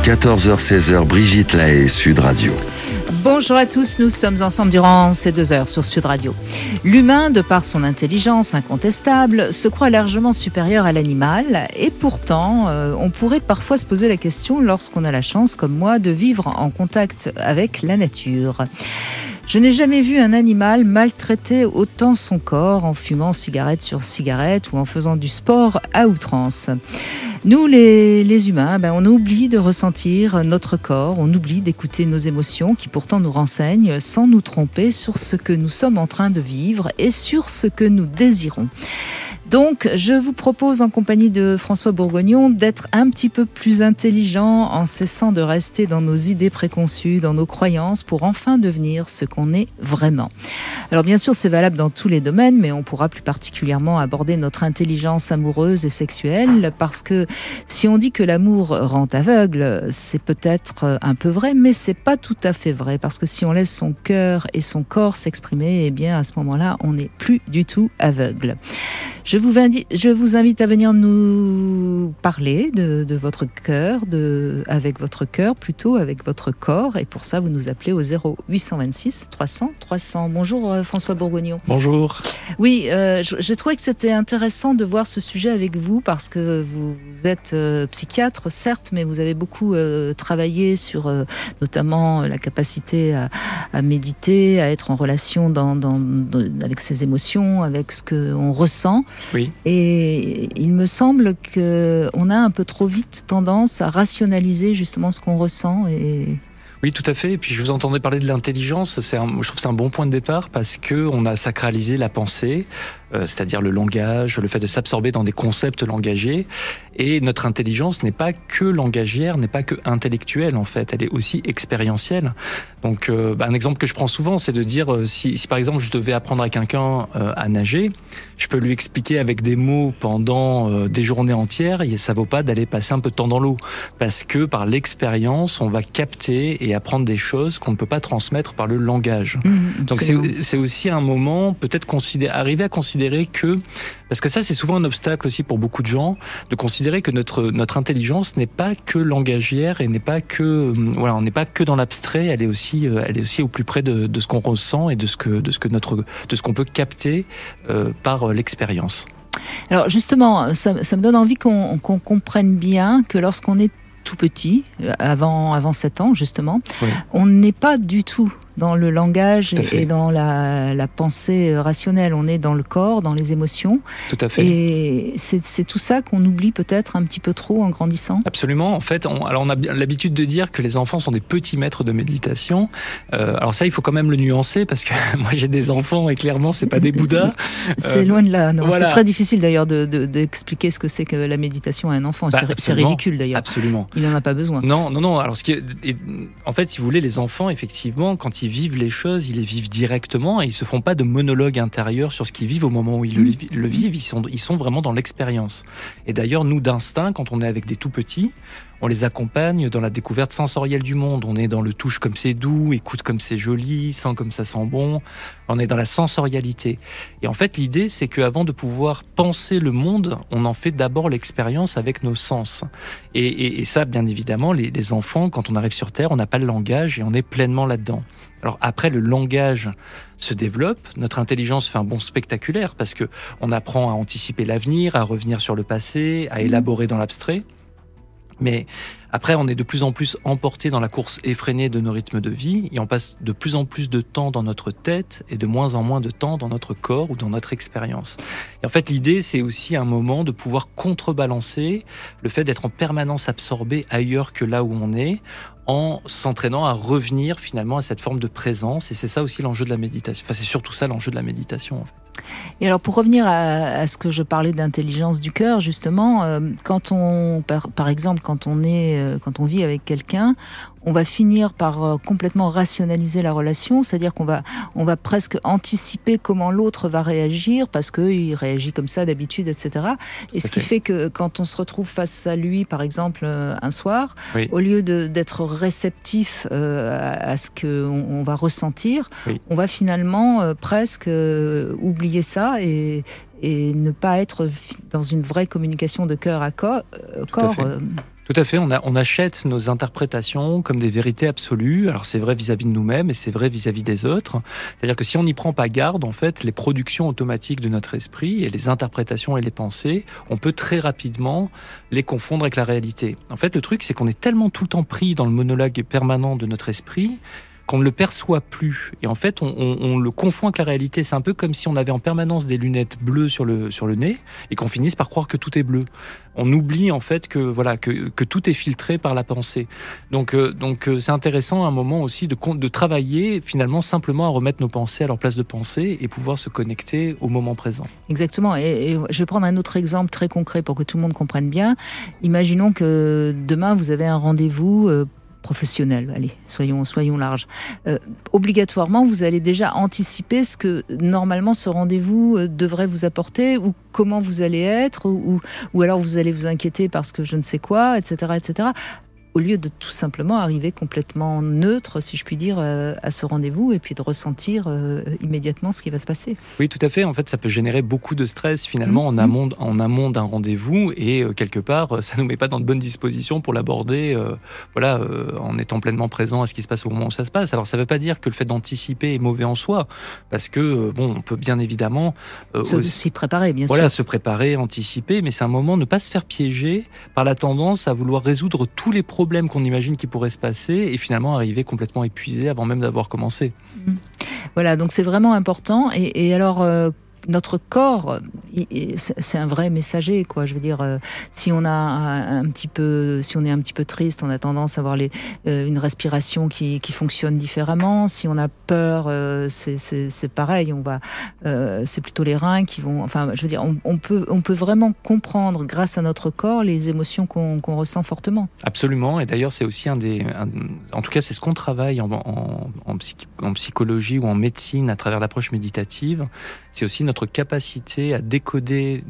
14h-16h, Brigitte Lahaie, Sud Radio. Bonjour à tous, nous sommes ensemble durant ces 2 heures sur Sud Radio. L'humain, de par son intelligence incontestable, se croit largement supérieur à l'animal et pourtant, on pourrait parfois se poser la question lorsqu'on a la chance, comme moi, de vivre en contact avec la nature. Je n'ai jamais vu un animal maltraiter autant son corps en fumant cigarette sur cigarette ou en faisant du sport à outrance. Nous, les humains, on oublie de ressentir notre corps, on oublie d'écouter nos émotions qui pourtant nous renseignent sans nous tromper sur ce que nous sommes en train de vivre et sur ce que nous désirons. Donc, je vous propose en compagnie de François Bourgognon d'être un petit peu plus intelligent en cessant de rester dans nos idées préconçues, dans nos croyances, pour enfin devenir ce qu'on est vraiment. Alors bien sûr, c'est valable dans tous les domaines, mais on pourra plus particulièrement aborder notre intelligence amoureuse et sexuelle, parce que si on dit que l'amour rend aveugle, c'est peut-être un peu vrai, mais c'est pas tout à fait vrai, parce que si on laisse son cœur et son corps s'exprimer, eh bien à ce moment-là, on n'est plus du tout aveugle. Je vous invite à venir nous parler de votre cœur, avec votre cœur plutôt, avec votre corps. Et pour ça, vous nous appelez au 0826 300 300. Bonjour François Bourgognon. Bonjour. Oui, j'ai trouvé que c'était intéressant de voir ce sujet avec vous parce que vous êtes psychiatre, certes, mais vous avez beaucoup travaillé sur notamment la capacité à méditer, à être en relation avec ses émotions, avec ce qu'on ressent. Oui. Et il me semble qu'on a un peu trop vite tendance à rationaliser justement ce qu'on ressent. Oui, tout à fait. Et puis je vous entendais parler de l'intelligence. Je trouve que c'est un bon point de départ parce que on a sacralisé la pensée, c'est-à-dire le langage, le fait de s'absorber dans des concepts langagés. Et notre intelligence n'est pas que langagière, n'est pas que intellectuelle en fait. Elle est aussi expérientielle. Donc, un exemple que je prends souvent, c'est de dire si par exemple je devais apprendre à quelqu'un à nager, je peux lui expliquer avec des mots pendant des journées entières. Et ça vaut pas d'aller passer un peu de temps dans l'eau, parce que par l'expérience, on va capter et apprendre des choses qu'on ne peut pas transmettre par le langage. Donc c'est aussi un moment, peut-être arriver à considérer que, parce que ça c'est souvent un obstacle aussi pour beaucoup de gens, de considérer que notre intelligence n'est pas que langagière et n'est pas que, on n'est pas que dans l'abstrait, elle est aussi au plus près de ce qu'on ressent et de ce qu'on peut capter par l'expérience. Alors justement, ça me donne envie qu'on comprenne bien que lorsqu'on est tout petit, avant 7 ans justement, oui. On n'est pas du tout dans le langage et dans la pensée rationnelle. On est dans le corps, dans les émotions. Tout à fait. Et c'est tout ça qu'on oublie peut-être un petit peu trop en grandissant. Absolument. En fait, on a l'habitude de dire que les enfants sont des petits maîtres de méditation. Alors ça, il faut quand même le nuancer parce que moi j'ai des enfants et clairement c'est pas des bouddhas. C'est loin de là. Non. Voilà. C'est très difficile d'ailleurs d'expliquer ce que c'est que la méditation à un enfant. C'est ridicule d'ailleurs. Absolument. Il n'en a pas besoin. Non. Alors en fait, si vous voulez, les enfants, effectivement, quand ils vivent les choses, ils les vivent directement et ils se font pas de monologue intérieur sur ce qu'ils vivent au moment où ils le vivent. Ils sont vraiment dans l'expérience. Et d'ailleurs, nous, d'instinct, quand on est avec des tout petits, on les accompagne dans la découverte sensorielle du monde. On est dans le touche comme c'est doux, écoute comme c'est joli, sent comme ça sent bon. On est dans la sensorialité. Et en fait, l'idée, c'est qu'avant de pouvoir penser le monde, on en fait d'abord l'expérience avec nos sens. Et ça, bien évidemment, les enfants, quand on arrive sur Terre, on n'a pas le langage et on est pleinement là-dedans. Alors après, le langage se développe, notre intelligence fait un bond spectaculaire parce que on apprend à anticiper l'avenir, à revenir sur le passé, à élaborer dans l'abstrait. Mais après, on est de plus en plus emporté dans la course effrénée de nos rythmes de vie et on passe de plus en plus de temps dans notre tête et de moins en moins de temps dans notre corps ou dans notre expérience. Et en fait, l'idée, c'est aussi un moment de pouvoir contrebalancer le fait d'être en permanence absorbé ailleurs que là où on est, en s'entraînant à revenir finalement à cette forme de présence. Et c'est ça aussi l'enjeu de la méditation. Enfin, c'est surtout ça l'enjeu de la méditation, en fait. Et alors, pour revenir à ce que je parlais d'intelligence du cœur, justement, par exemple, quand on vit avec quelqu'un, on va finir par complètement rationaliser la relation, c'est-à-dire qu'on va presque anticiper comment l'autre va réagir parce qu'il réagit comme ça d'habitude, etc. Et ce qui fait que quand on se retrouve face à lui, par exemple, un soir, au lieu d'être réceptif à ce qu'on va ressentir, on va finalement presque oublier ça et ne pas être dans une vraie communication de cœur à corps. Tout à fait, on achète nos interprétations comme des vérités absolues. Alors c'est vrai vis-à-vis de nous-mêmes et c'est vrai vis-à-vis des autres. C'est-à-dire que si on n'y prend pas garde, en fait, les productions automatiques de notre esprit et les interprétations et les pensées, on peut très rapidement les confondre avec la réalité. En fait, le truc, c'est qu'on est tellement tout le temps pris dans le monologue permanent de notre esprit qu'on ne le perçoit plus. Et en fait, on le confond avec la réalité. C'est un peu comme si on avait en permanence des lunettes bleues sur le nez et qu'on finisse par croire que tout est bleu. On oublie en fait que tout est filtré par la pensée. Donc c'est intéressant à un moment aussi de travailler finalement simplement à remettre nos pensées à leur place de pensée et pouvoir se connecter au moment présent. Exactement. Et je vais prendre un autre exemple très concret pour que tout le monde comprenne bien. Imaginons que demain vous avez un rendez-vous professionnel, allez, soyons larges. Obligatoirement, vous allez déjà anticiper ce que normalement ce rendez-vous devrait vous apporter, ou comment vous allez être, ou alors vous allez vous inquiéter parce que je ne sais quoi, etc., etc. Au lieu de tout simplement arriver complètement neutre, si je puis dire, à ce rendez-vous, et puis de ressentir immédiatement ce qui va se passer. Oui, tout à fait. En fait, ça peut générer beaucoup de stress finalement en amont d'un rendez-vous, et quelque part, ça nous met pas dans de bonnes dispositions pour l'aborder, en étant pleinement présent à ce qui se passe au moment où ça se passe. Alors, ça ne veut pas dire que le fait d'anticiper est mauvais en soi, parce que on peut bien évidemment s'y préparer, bien sûr. Se préparer, anticiper, mais c'est un moment ne pas se faire piéger par la tendance à vouloir résoudre tous les problèmes qu'on imagine qui pourraient se passer et finalement arriver complètement épuisé avant même d'avoir commencé. Voilà, donc c'est vraiment important. Et alors, notre corps, c'est un vrai messager, quoi. Je veux dire, si on est un petit peu triste, on a tendance à avoir une respiration qui fonctionne différemment. Si on a peur, c'est pareil. C'est plutôt les reins qui vont. Enfin, je veux dire, on peut vraiment comprendre grâce à notre corps les émotions qu'on ressent fortement. Absolument. Et d'ailleurs, c'est aussi en tout cas, c'est ce qu'on travaille en psychologie ou en médecine à travers l'approche méditative. C'est aussi notre capacité à décoder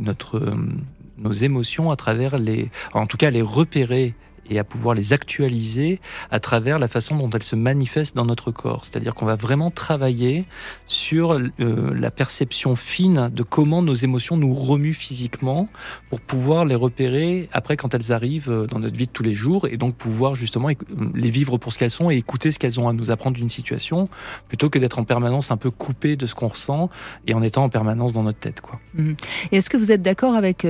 nos émotions à travers en tout cas les repérer et à pouvoir les actualiser à travers la façon dont elles se manifestent dans notre corps. C'est-à-dire qu'on va vraiment travailler sur la perception fine de comment nos émotions nous remuent physiquement pour pouvoir les repérer après quand elles arrivent dans notre vie de tous les jours, et donc pouvoir justement les vivre pour ce qu'elles sont et écouter ce qu'elles ont à nous apprendre d'une situation, plutôt que d'être en permanence un peu coupé de ce qu'on ressent et en étant en permanence dans notre tête, quoi. Et est-ce que vous êtes d'accord avec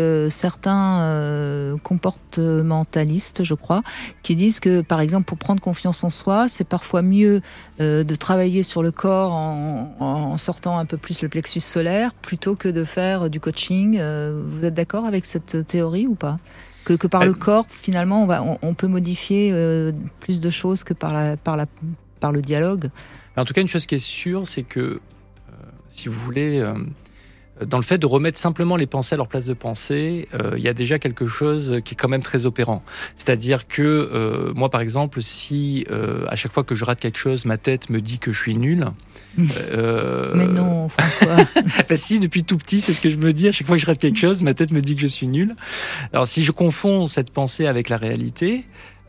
certains comportementalistes, je crois, qui disent que, par exemple, pour prendre confiance en soi, c'est parfois mieux de travailler sur le corps en sortant un peu plus le plexus solaire, plutôt que de faire du coaching. Vous êtes d'accord avec cette théorie ou pas ? Que par le corps, finalement, on peut modifier plus de choses que par le dialogue. En tout cas, une chose qui est sûre, c'est que, si vous voulez... dans le fait de remettre simplement les pensées à leur place de pensée, il y a déjà quelque chose qui est quand même très opérant. C'est-à-dire que moi, par exemple, si à chaque fois que je rate quelque chose, ma tête me dit que je suis nul. Mais non, François. Si, depuis tout petit, c'est ce que je me dis. À chaque fois que je rate quelque chose, ma tête me dit que je suis nul. Alors, si je confonds cette pensée avec la réalité,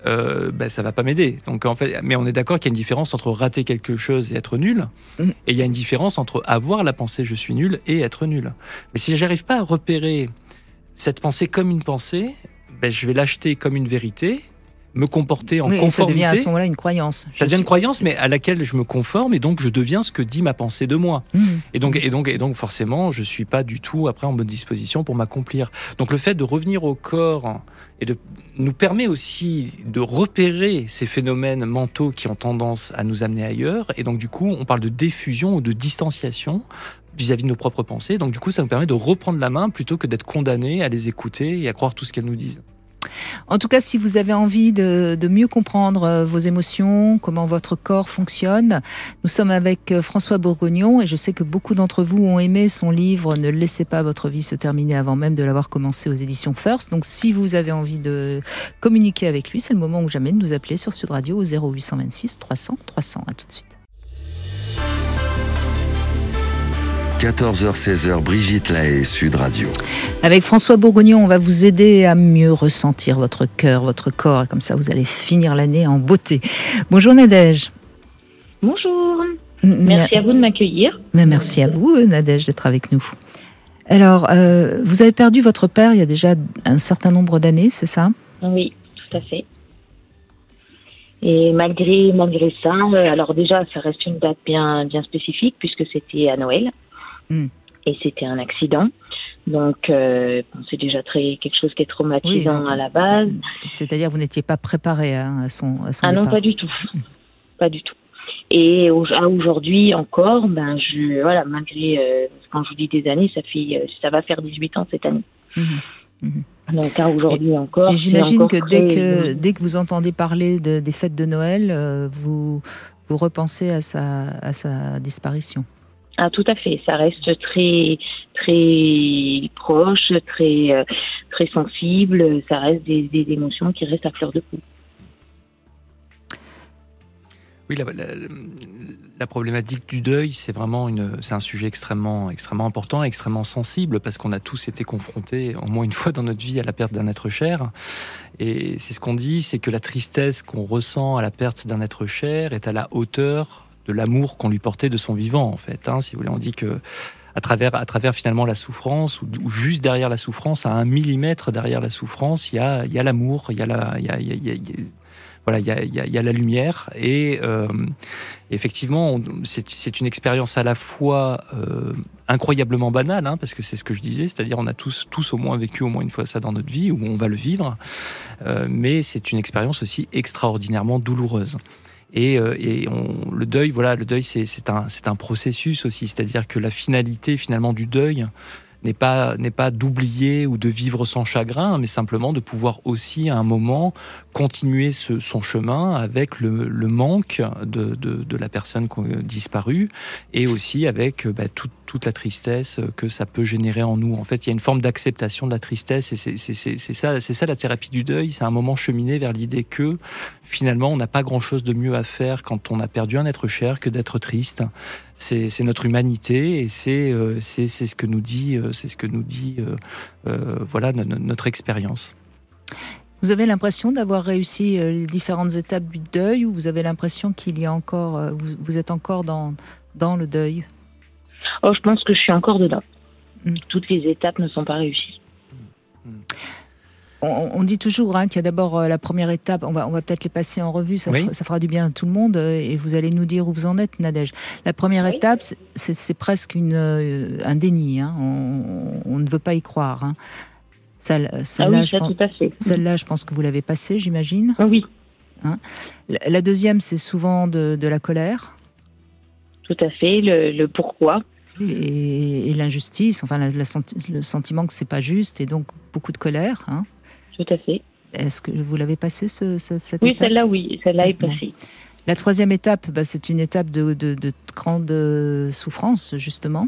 ça va pas m'aider. Donc en fait, mais on est d'accord qu'il y a une différence entre rater quelque chose et être nul, et il y a une différence entre avoir la pensée je suis nul et être nul. Mais si j'arrive pas à repérer cette pensée comme une pensée, je vais l'acheter comme une vérité, me comporter en conformité. Ça devient à ce moment-là une croyance. Ça devient une croyance, mais à laquelle je me conforme, et donc je deviens ce que dit ma pensée de moi. Et donc forcément, je suis pas du tout après en bonne disposition pour m'accomplir. Donc le fait de revenir au corps et nous permet aussi de repérer ces phénomènes mentaux qui ont tendance à nous amener ailleurs. Et donc du coup, on parle de diffusion ou de distanciation vis-à-vis de nos propres pensées. Donc du coup, ça nous permet de reprendre la main plutôt que d'être condamné à les écouter et à croire tout ce qu'elles nous disent. En tout cas, si vous avez envie de mieux comprendre vos émotions, comment votre corps fonctionne, nous sommes avec François Bourgognon, et je sais que beaucoup d'entre vous ont aimé son livre « Ne laissez pas votre vie se terminer avant même de l'avoir commencé » aux éditions First. Donc si vous avez envie de communiquer avec lui, c'est le moment ou jamais de nous appeler sur Sud Radio au 0826 300 300. À tout de suite. 14h-16h, Brigitte Lahaie, Sud Radio. Avec François Bourgognon, on va vous aider à mieux ressentir votre cœur, votre corps, et comme ça vous allez finir l'année en beauté. Bonjour Nadège. Bonjour. Merci à vous de m'accueillir. Mais merci à vous Nadège d'être avec nous. Alors, vous avez perdu votre père il y a déjà un certain nombre d'années, c'est ça ? Oui, tout à fait. Et malgré ça, alors déjà, ça reste une date bien spécifique puisque c'était à Noël et c'était un accident. Donc, c'est déjà quelque chose qui est traumatisant à la base. C'est-à-dire, vous n'étiez pas préparé à son départ. Non, pas du tout. Pas du tout. Et à aujourd'hui encore, malgré, quand je vous dis des années, ça va faire 18 ans cette année. Donc, à aujourd'hui encore. Et j'imagine que dès que vous entendez parler des fêtes de Noël, vous repensez à sa disparition. Ah, tout à fait. Ça reste très, très proche, très, très sensible. Ça reste des émotions qui restent à fleur de peau. Oui, la problématique du deuil, c'est un sujet extrêmement important, extrêmement sensible, parce qu'on a tous été confrontés au moins une fois dans notre vie à la perte d'un être cher. Et c'est ce qu'on dit, c'est que la tristesse qu'on ressent à la perte d'un être cher est à la hauteur de l'amour qu'on lui portait de son vivant, en fait. Si vous voulez, on dit que à travers finalement la souffrance, ou juste derrière la souffrance, à 1 millimètre derrière la souffrance, il y a l'amour, il y a la lumière, et effectivement, c'est une expérience à la fois incroyablement banale, parce que c'est ce que je disais, c'est-à-dire on a tous au moins vécu au moins une fois ça dans notre vie, ou on va le vivre, mais c'est une expérience aussi extraordinairement douloureuse. Et le deuil, c'est un processus aussi, c'est-à-dire que la finalité finalement du deuil n'est pas d'oublier ou de vivre sans chagrin, mais simplement de pouvoir aussi à un moment continuer son chemin avec le manque de la personne disparue, et aussi avec toute la tristesse que ça peut générer en nous. En fait, il y a une forme d'acceptation de la tristesse, et c'est ça la thérapie du deuil. C'est un moment cheminé vers l'idée que finalement on n'a pas grand-chose de mieux à faire quand on a perdu un être cher que d'être triste. C'est notre humanité, et c'est ce que nous dit notre expérience. Vous avez l'impression d'avoir réussi les différentes étapes du deuil, ou vous avez l'impression qu'il y a encore, vous êtes encore dans le deuil? Je pense que je suis encore dedans. Toutes les étapes ne sont pas réussies. On dit toujours qu'il y a d'abord la première étape. On va peut-être les passer en revue. Ça fera du bien à tout le monde, et vous allez nous dire où vous en êtes, Nadège. La première étape, c'est presque un déni. On ne veut pas y croire. Celle-là, je pense que vous l'avez passée, j'imagine. Oui. La deuxième, c'est souvent de la colère. Tout à fait, le pourquoi. Et l'injustice, le sentiment que c'est pas juste, et donc beaucoup de colère. Tout à fait. Est-ce que vous l'avez passée, cette étape? Celle-là est passée. La troisième étape, c'est une étape de grande souffrance, justement.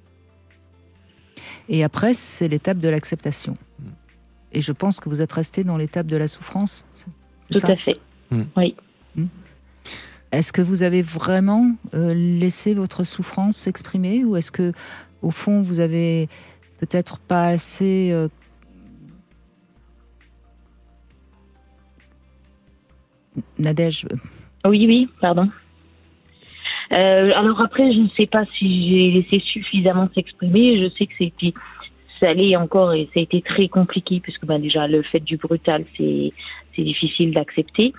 Et après, c'est l'étape de l'acceptation. Et je pense que vous êtes resté dans l'étape de la souffrance. C'est ça? Tout à fait. Oui. Est-ce que vous avez vraiment laissé votre souffrance s'exprimer, ou est-ce que, au fond, vous avez peut-être pas assez Nadège? Oui, pardon. Alors après, je ne sais pas si j'ai laissé suffisamment s'exprimer. Je sais que ça allait encore, et ça a été très compliqué, puisque déjà le fait du brutal, c'est difficile d'accepter.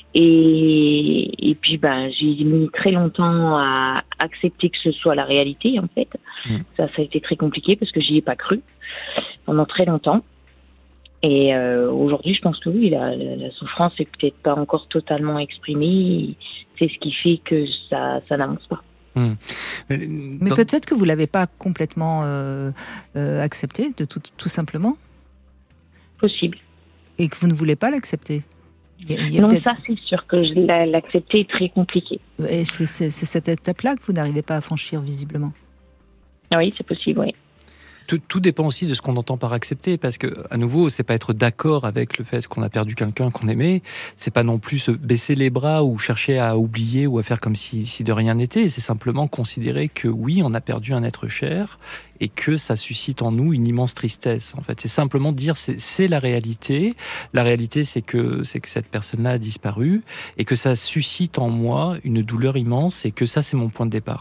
Et puis j'ai mis très longtemps à accepter que ce soit la réalité, en fait. Ça a été très compliqué parce que j'y ai pas cru pendant très longtemps. Et aujourd'hui, je pense que oui, la souffrance est peut-être pas encore totalement exprimée. C'est ce qui fait que ça n'avance pas. Mais peut-être que vous l'avez pas complètement accepté, tout simplement. Possible. Et que vous ne voulez pas l'accepter. Non, ça c'est sûr que l'accepter est très compliqué. Et c'est cette étape-là que vous n'arrivez pas à franchir, visiblement. Oui, c'est possible, oui. Tout dépend aussi de ce qu'on entend par accepter, parce que, à nouveau, c'est pas être d'accord avec le fait qu'on a perdu quelqu'un qu'on aimait, c'est pas non plus se baisser les bras ou chercher à oublier ou à faire comme si de rien n'était, c'est simplement considérer que oui, on a perdu un être cher, et que ça suscite en nous une immense tristesse. En fait, c'est simplement dire c'est la réalité. La réalité, c'est que cette personne-là a disparu et que ça suscite en moi une douleur immense et que ça, c'est mon point de départ.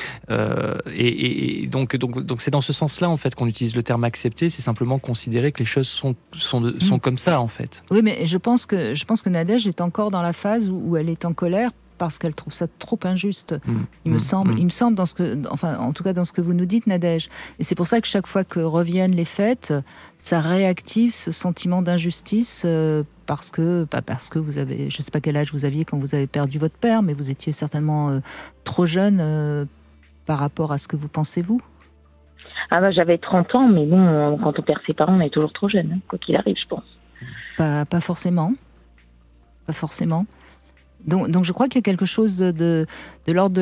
Et donc c'est dans ce sens-là en fait qu'on utilise le terme accepter. C'est simplement considérer que les choses sont comme ça en fait. Oui, mais je pense que Nadège est encore dans la phase où elle est en colère parce qu'elle trouve ça trop injuste. Il me semble dans en tout cas dans ce que vous nous dites, Nadège. Et c'est pour ça que chaque fois que reviennent les fêtes, ça réactive ce sentiment d'injustice parce que vous avez, je sais pas quel âge vous aviez quand vous avez perdu votre père, mais vous étiez certainement trop jeune par rapport à ce que vous pensez vous. Ah bah j'avais 30 ans, mais bon, quand on perd ses parents, on est toujours trop jeune, quoi qu'il arrive, je pense. Pas forcément. Pas forcément. Donc je crois qu'il y a quelque chose de l'ordre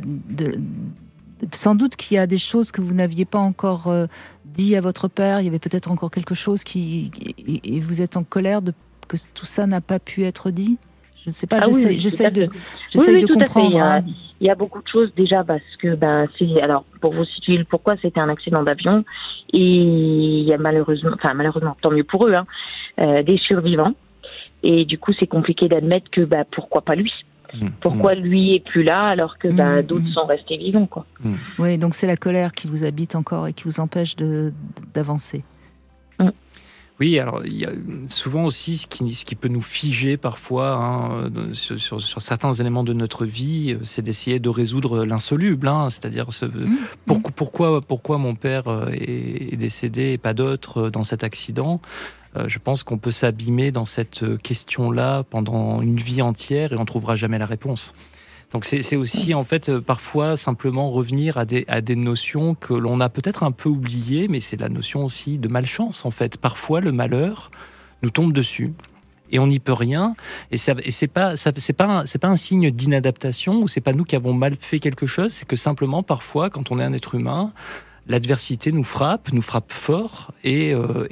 sans doute qu'il y a des choses que vous n'aviez pas encore dit à votre père. Il y avait peut-être encore quelque chose et vous êtes en colère que tout ça n'a pas pu être dit. Je ne sais pas. J'essaie de comprendre. Il y a beaucoup de choses déjà parce que alors pour vous situer le pourquoi, c'était un accident d'avion et il y a malheureusement tant mieux pour eux, des survivants. Et du coup, c'est compliqué d'admettre que pourquoi pas lui. Pourquoi lui est plus là alors que d'autres sont restés vivants, quoi. Oui, donc c'est la colère qui vous habite encore et qui vous empêche d'avancer. Oui, alors il y a souvent aussi ce qui peut nous figer parfois sur certains éléments de notre vie, c'est d'essayer de résoudre l'insoluble, c'est-à-dire pourquoi mon père est décédé et pas d'autres dans cet accident. Je pense qu'on peut s'abîmer dans cette question-là pendant une vie entière et on ne trouvera jamais la réponse. Donc c'est aussi en fait parfois simplement revenir à des notions que l'on a peut-être un peu oubliées, mais c'est la notion aussi de malchance en fait. Parfois le malheur nous tombe dessus et on n'y peut rien. Et c'est pas un signe d'inadaptation ou c'est pas nous qui avons mal fait quelque chose. C'est que simplement parfois quand on est un être humain, l'adversité nous frappe fort et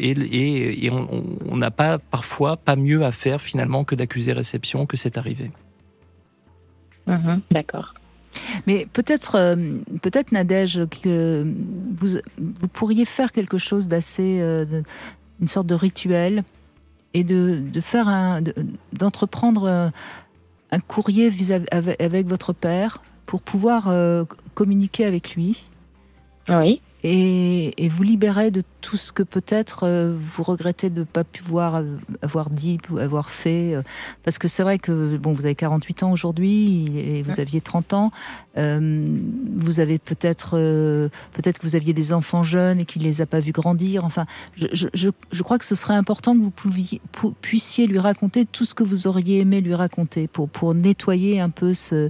on n'a parfois pas mieux à faire finalement que d'accuser réception que c'est arrivé. D'accord. Mais peut-être Nadège, que vous pourriez faire quelque chose d'assez, une sorte de rituel et d'entreprendre un courrier avec votre père pour pouvoir communiquer avec lui. Oui. Et vous libérer de tout ce que peut-être vous regrettez de ne pas pouvoir avoir dit ou avoir fait. Parce que c'est vrai que vous avez 48 ans aujourd'hui et vous aviez 30 ans. Vous avez peut-être que vous aviez des enfants jeunes et qu'il ne les a pas vus grandir. Enfin, je crois que ce serait important que vous puissiez lui raconter tout ce que vous auriez aimé lui raconter pour nettoyer un peu ce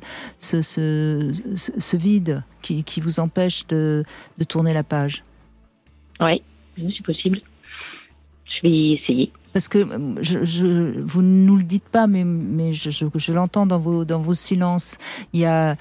vide qui vous empêche de tourner la page. Oui, c'est possible. Je vais essayer. Parce que vous ne nous le dites pas, mais je l'entends dans vos silences. Il y a,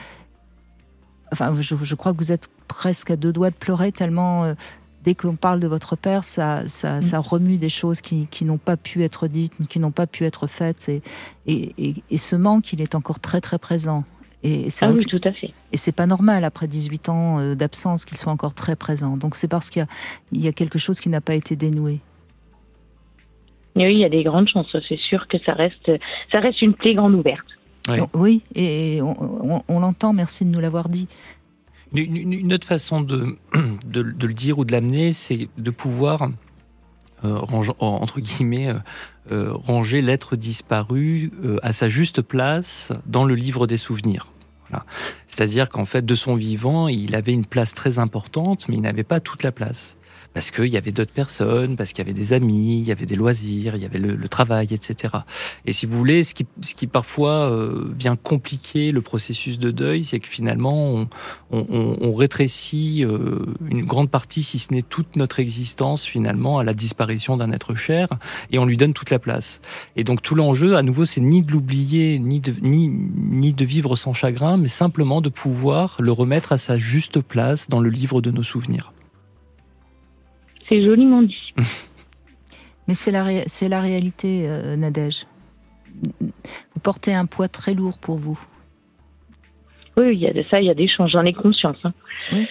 je crois que vous êtes presque à deux doigts de pleurer tellement dès qu'on parle de votre père, ça remue des choses qui n'ont pas pu être dites, qui n'ont pas pu être faites, et ce manque, il est encore très très présent. Et oui, tout à fait. Et c'est pas normal, après 18 ans d'absence, qu'il soit encore très présent. Donc c'est parce qu'il y a quelque chose qui n'a pas été dénoué. Et oui, il y a des grandes chances. C'est sûr que ça reste une plaie grande ouverte. Oui, et on l'entend, merci de nous l'avoir dit. Une autre façon de le dire ou de l'amener, c'est de pouvoir, entre guillemets, ranger l'être disparu à sa juste place dans le livre des souvenirs. Voilà. C'est-à-dire qu'en fait, de son vivant, il avait une place très importante, mais il n'avait pas toute la place. Parce qu'il y avait d'autres personnes, parce qu'il y avait des amis, il y avait des loisirs, il y avait le travail, etc. Et si vous voulez, ce qui parfois vient compliquer le processus de deuil, c'est que finalement, on rétrécit une grande partie, si ce n'est toute notre existence, finalement, à la disparition d'un être cher, et on lui donne toute la place. Et donc tout l'enjeu, à nouveau, c'est ni de l'oublier, ni de vivre sans chagrin, mais simplement de pouvoir le remettre à sa juste place dans le livre de nos souvenirs. C'est joliment dit. Mais c'est la réalité, Nadège. Vous portez un poids très lourd pour vous. Oui, il y a de ça, il y a des chances, j'en ai conscience. Oui.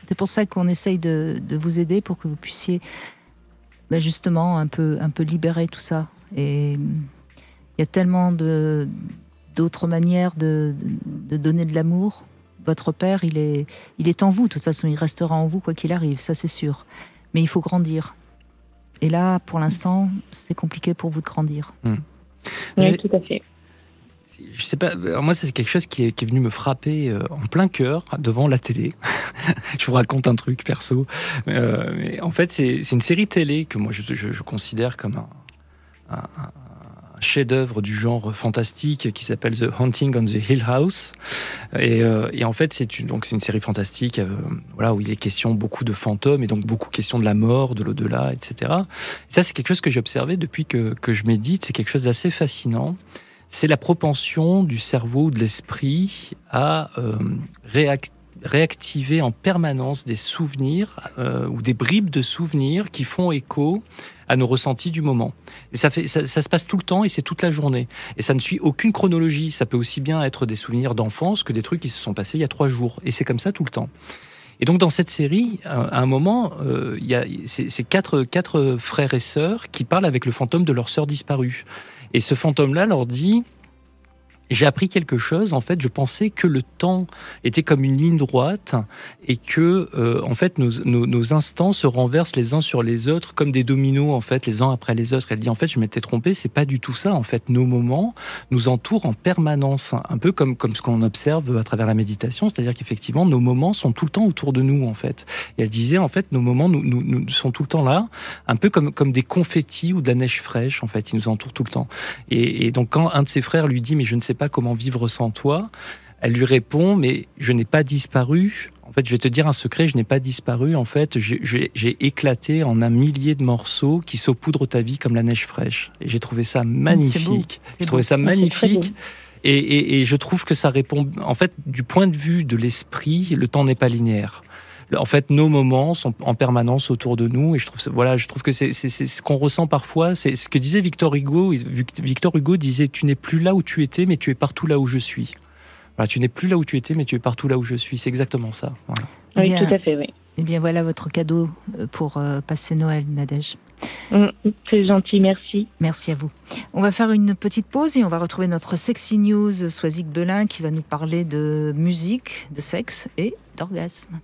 C'est pour ça qu'on essaye de vous aider pour que vous puissiez justement un peu libérer tout ça. Et il y a tellement d'autres manières de donner de l'amour. Votre père, il est en vous. De toute façon, il restera en vous quoi qu'il arrive, ça c'est sûr. Mais il faut grandir. Et là, pour l'instant, c'est compliqué pour vous de grandir. Oui, tout à fait. Je sais pas, moi c'est quelque chose qui est venu me frapper en plein cœur devant la télé. Je vous raconte un truc perso. Mais en fait, c'est une série télé que moi je considère comme un chef-d'œuvre du genre fantastique qui s'appelle The Haunting on the Hill House. Et en fait, c'est une série fantastique où il est question beaucoup de fantômes et donc beaucoup question de la mort, de l'au-delà, etc. Et ça, c'est quelque chose que j'ai observé depuis que je médite. C'est quelque chose d'assez fascinant. C'est la propension du cerveau ou de l'esprit à réactiver en permanence des souvenirs ou des bribes de souvenirs qui font écho à nos ressentis du moment. Et ça se passe tout le temps et c'est toute la journée. Et ça ne suit aucune chronologie. Ça peut aussi bien être des souvenirs d'enfance que des trucs qui se sont passés il y a 3 jours. Et c'est comme ça tout le temps. Et donc dans cette série, à un moment, il y a ces quatre frères et sœurs qui parlent avec le fantôme de leur sœur disparue. Et ce fantôme-là leur dit: j'ai appris quelque chose. En fait, je pensais que le temps était comme une ligne droite et que, en fait, nos instants se renversent les uns sur les autres comme des dominos, en fait, les uns après les autres. Elle dit, en fait, je m'étais trompée. C'est pas du tout ça. En fait, nos moments nous entourent en permanence, un peu comme ce qu'on observe à travers la méditation. C'est-à-dire qu'effectivement, nos moments sont tout le temps autour de nous, en fait. Et elle disait, en fait, nos moments nous sont tout le temps là, un peu comme des confettis ou de la neige fraîche. En fait, ils nous entourent tout le temps. Et donc, quand un de ses frères lui dit, mais je ne sais pas comment vivre sans toi, elle lui répond, mais je n'ai pas disparu. En fait, je vais te dire un secret, je n'ai pas disparu. En fait, j'ai éclaté en 1 millier de morceaux qui saupoudrent ta vie comme la neige fraîche. Et j'ai trouvé ça magnifique. J'ai trouvé ça magnifique. Et je trouve que ça répond, en fait, du point de vue de l'esprit, le temps n'est pas linéaire. En fait, nos moments sont en permanence autour de nous, et je trouve que c'est ce qu'on ressent parfois. C'est ce que disait Victor Hugo. Victor Hugo disait: tu n'es plus là où tu étais, mais tu es partout là où je suis. Voilà, tu n'es plus là où tu étais, mais tu es partout là où je suis. C'est exactement ça. Voilà. Oui, bien, tout à fait, oui. Eh bien, voilà votre cadeau pour passer Noël, Nadège. C'est gentil, merci. Merci à vous. On va faire une petite pause et on va retrouver notre Sexy News, Soisic Belin, qui va nous parler de musique, de sexe et d'orgasme.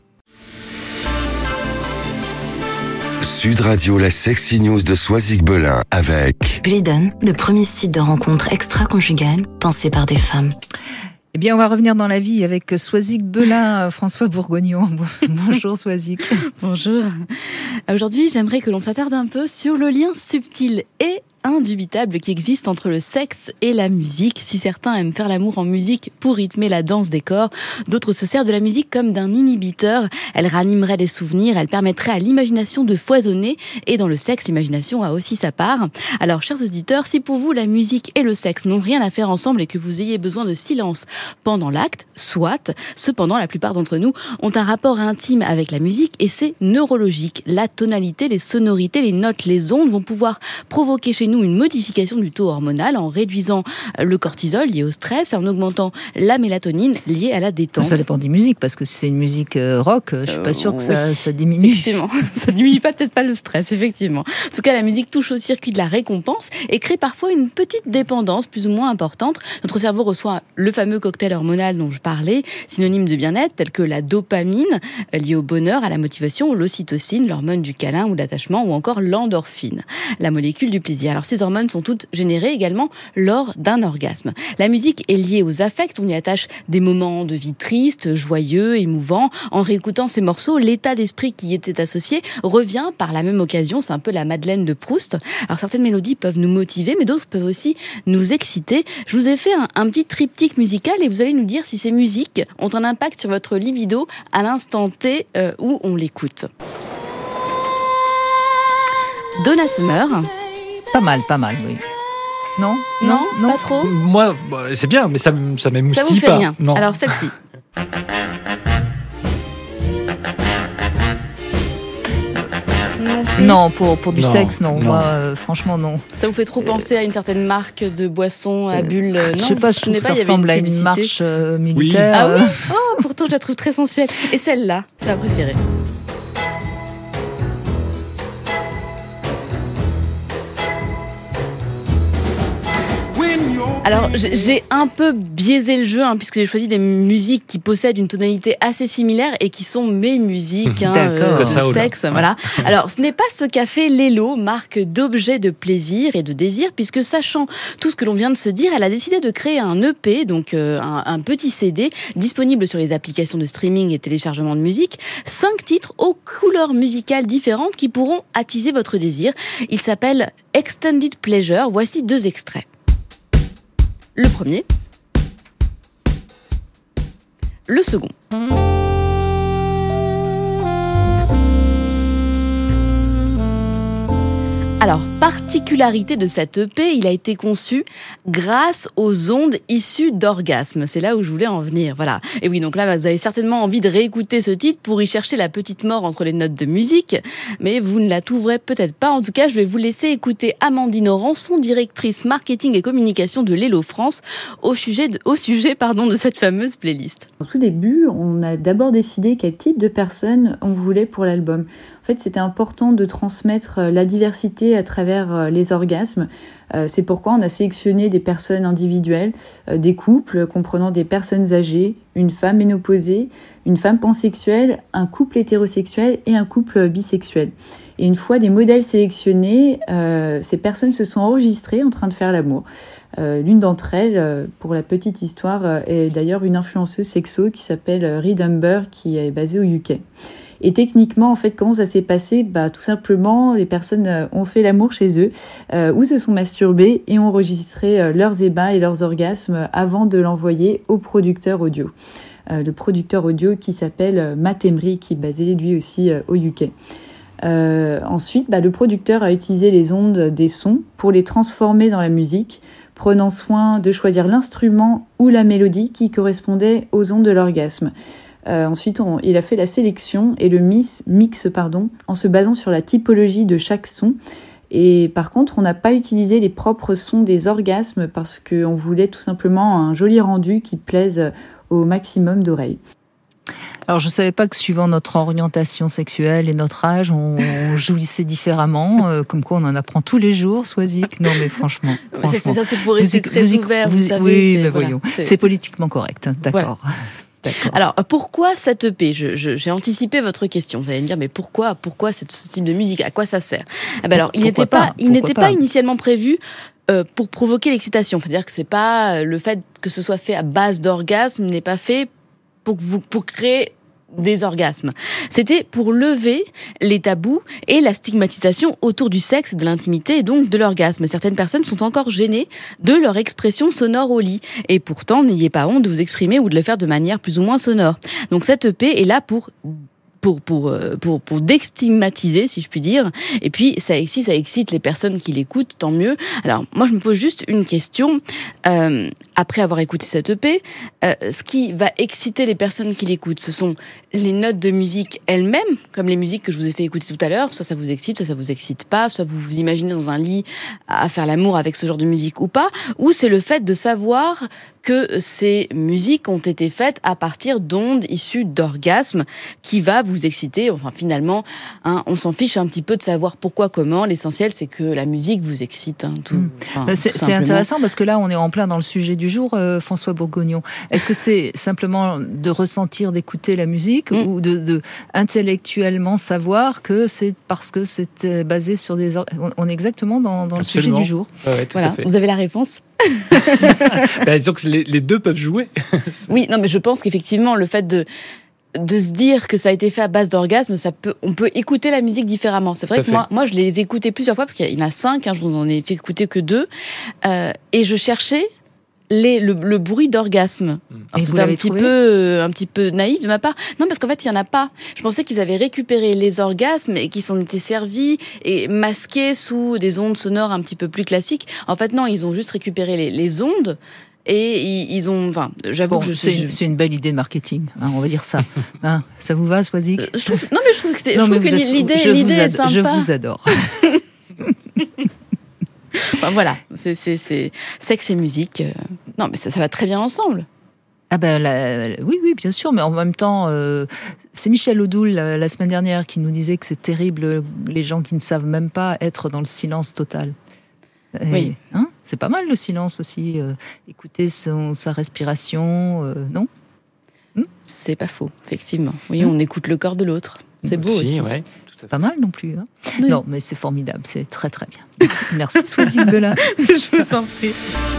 Sud Radio, la Sexy News de Soisic Belin avec Glidden, le premier site de rencontre extra-conjugale pensé par des femmes. Eh bien, on va revenir dans la vie avec Soisic Belin, François Bourgognon. Bonjour Soisic. Bonjour. Aujourd'hui, j'aimerais que l'on s'attarde un peu sur le lien subtil et indubitable qui existe entre le sexe et la musique. Si certains aiment faire l'amour en musique pour rythmer la danse des corps, d'autres se servent de la musique comme d'un inhibiteur. Elle ranimerait les souvenirs, elle permettrait à l'imagination de foisonner, et dans le sexe, l'imagination a aussi sa part. Alors, chers auditeurs, si pour vous la musique et le sexe n'ont rien à faire ensemble et que vous ayez besoin de silence pendant l'acte, soit. Cependant, la plupart d'entre nous ont un rapport intime avec la musique et c'est neurologique. La tonalité, les sonorités, les notes, les ondes vont pouvoir provoquer chez nous une modification du taux hormonal en réduisant le cortisol lié au stress et en augmentant la mélatonine liée à la détente. Ça dépend des musiques, parce que si c'est une musique rock, je suis pas sûre que ça diminue. Effectivement, ça diminue peut-être pas le stress, effectivement. En tout cas, la musique touche au circuit de la récompense et crée parfois une petite dépendance plus ou moins importante. Notre cerveau reçoit le fameux cocktail hormonal dont je parlais, synonyme de bien-être, tel que la dopamine, liée au bonheur, à la motivation, l'ocytocine, l'hormone du câlin ou de l'attachement, ou encore l'endorphine, la molécule du plaisir. Alors, ces hormones sont toutes générées également lors d'un orgasme. La musique est liée aux affects, on y attache des moments de vie tristes, joyeux, émouvants. En réécoutant ces morceaux, l'état d'esprit qui y était associé revient par la même occasion, c'est un peu la Madeleine de Proust. Alors certaines mélodies peuvent nous motiver, mais d'autres peuvent aussi nous exciter. Je vous ai fait un petit triptyque musical et vous allez nous dire si ces musiques ont un impact sur votre libido à l'instant T où on l'écoute. Donna Summer. Pas mal, oui. Non, pas trop. Moi, c'est bien, mais ça m'émoustille pas. Ça vous fait rien. Non. Alors celle-ci. Non, pour du sexe, non. Moi, franchement, non. Ça vous fait trop penser à une certaine marque de boisson à bulles? Non, je sais pas, je trouve que ça ressemble à une marche militaire. Oui. Ah oui, pourtant je la trouve très sensuelle. Et celle-là, c'est ma préférée. Alors, j'ai un peu biaisé le jeu, puisque j'ai choisi des musiques qui possèdent une tonalité assez similaire et qui sont mes musiques, sexe, voilà. Alors, ce n'est pas ce qu'a fait Lélo, marque d'objets de plaisir et de désir, puisque sachant tout ce que l'on vient de se dire, elle a décidé de créer un EP, donc un petit CD, disponible sur les applications de streaming et téléchargement de musique, 5 titres aux couleurs musicales différentes qui pourront attiser votre désir. Il s'appelle Extended Pleasure. Voici 2 extraits. Le premier, le second. Alors, particularité de cet EP, il a été conçu grâce aux ondes issues d'orgasmes. C'est là où je voulais en venir, voilà. Et oui, donc là, vous avez certainement envie de réécouter ce titre pour y chercher la petite mort entre les notes de musique, mais vous ne la trouverez peut-être pas. En tout cas, je vais vous laisser écouter Amandine Rançon, directrice marketing et communication de Lélo France, au sujet de cette fameuse playlist. Au tout début, on a d'abord décidé quel type de personnes on voulait pour l'album. En fait, c'était important de transmettre la diversité à travers les orgasmes. C'est pourquoi on a sélectionné des personnes individuelles, des couples comprenant des personnes âgées, une femme ménopausée, une femme pansexuelle, un couple hétérosexuel et un couple bisexuel. Et une fois les modèles sélectionnés, ces personnes se sont enregistrées en train de faire l'amour. L'une d'entre elles, pour la petite histoire, est d'ailleurs une influenceuse sexo qui s'appelle Reed Amber, qui est basée au UK. Et techniquement, en fait, comment ça s'est passé ? Tout simplement, les personnes ont fait l'amour chez eux, ou se sont masturbées et ont enregistré leurs ébats et leurs orgasmes avant de l'envoyer au producteur audio. Le producteur audio qui s'appelle Matt Emery, qui est basé lui aussi au UK. Ensuite, le producteur a utilisé les ondes des sons pour les transformer dans la musique, prenant soin de choisir l'instrument ou la mélodie qui correspondait aux ondes de l'orgasme. Ensuite, il a fait la sélection et le mix en se basant sur la typologie de chaque son. Et par contre, on n'a pas utilisé les propres sons des orgasmes parce qu'on voulait tout simplement un joli rendu qui plaise au maximum d'oreilles. Alors, je ne savais pas que suivant notre orientation sexuelle et notre âge, on jouissait différemment. Comme quoi, on en apprend tous les jours, Swazik. Non, mais franchement. C'est pour rester très ouvert, vous savez. Oui, mais voyons. C'est politiquement correct, d'accord. Voilà. D'accord. Alors, pourquoi cette EP ? J'ai anticipé votre question. Vous allez me dire, mais pourquoi ce type de musique ? À quoi ça sert ? Alors, il n'était pas initialement prévu pour provoquer l'excitation. C'est-à-dire que c'est pas le fait que ce soit fait à base d'orgasme n'est pas fait pour créer des orgasmes. C'était pour lever les tabous et la stigmatisation autour du sexe, de l'intimité et donc de l'orgasme. Certaines personnes sont encore gênées de leur expression sonore au lit. Et pourtant, n'ayez pas honte de vous exprimer ou de le faire de manière plus ou moins sonore. Donc cette EP est là pour déstigmatiser, si je puis dire. Et puis, ça excite les personnes qui l'écoutent, tant mieux. Alors, moi, je me pose juste une question. Après avoir écouté cette EP, ce qui va exciter les personnes qui l'écoutent, ce sont les notes de musique elles-mêmes, comme les musiques que je vous ai fait écouter tout à l'heure. Soit ça vous excite, soit ça vous excite pas, soit vous vous imaginez dans un lit à faire l'amour avec ce genre de musique ou pas. Ou c'est le fait de savoir que ces musiques ont été faites à partir d'ondes issues d'orgasmes qui va vous exciter. Enfin, finalement, on s'en fiche un petit peu de savoir pourquoi, comment. L'essentiel, c'est que la musique vous excite. C'est intéressant parce que là, on est en plein dans le sujet du jour, François Bourgognon. Est-ce que c'est simplement de ressentir, d'écouter la musique ou de intellectuellement savoir que c'est parce que c'est basé sur des... On est exactement dans le sujet du jour. Ouais, tout à fait. Vous avez la réponse ? Disons que les deux peuvent jouer. Oui, non, mais je pense qu'effectivement, le fait de se dire que ça a été fait à base d'orgasme, on peut écouter la musique différemment. C'est vrai que moi, je les ai écoutés plusieurs fois parce qu'il y en a 5, je vous en ai fait écouter que 2, et je cherchais le bruit d'orgasme. C'était un petit peu naïf de ma part. Non, parce qu'en fait, il n'y en a pas. Je pensais qu'ils avaient récupéré les orgasmes et qu'ils s'en étaient servis et masqués sous des ondes sonores un petit peu plus classiques. En fait, non, ils ont juste récupéré les ondes. Et ils ont, j'avoue que c'est une belle idée de marketing, on va dire ça. Ça vous va, Swazik ? Je trouve que l'idée est sympa. Je vous adore. Voilà, c'est sexe et musique. Non, mais ça va très bien ensemble. Oui, bien sûr, mais en même temps, c'est Michel Odoul la semaine dernière qui nous disait que c'est terrible les gens qui ne savent même pas être dans le silence total. Oui. Hein, c'est pas mal le silence aussi. Écouter sa respiration, non? C'est pas faux, effectivement. Oui, on écoute le corps de l'autre. C'est beau aussi. Ouais. C'est pas mal non plus. Hein. Oui. Non, mais c'est formidable. C'est très très bien. Merci Swazig Belin. Je vous en prie.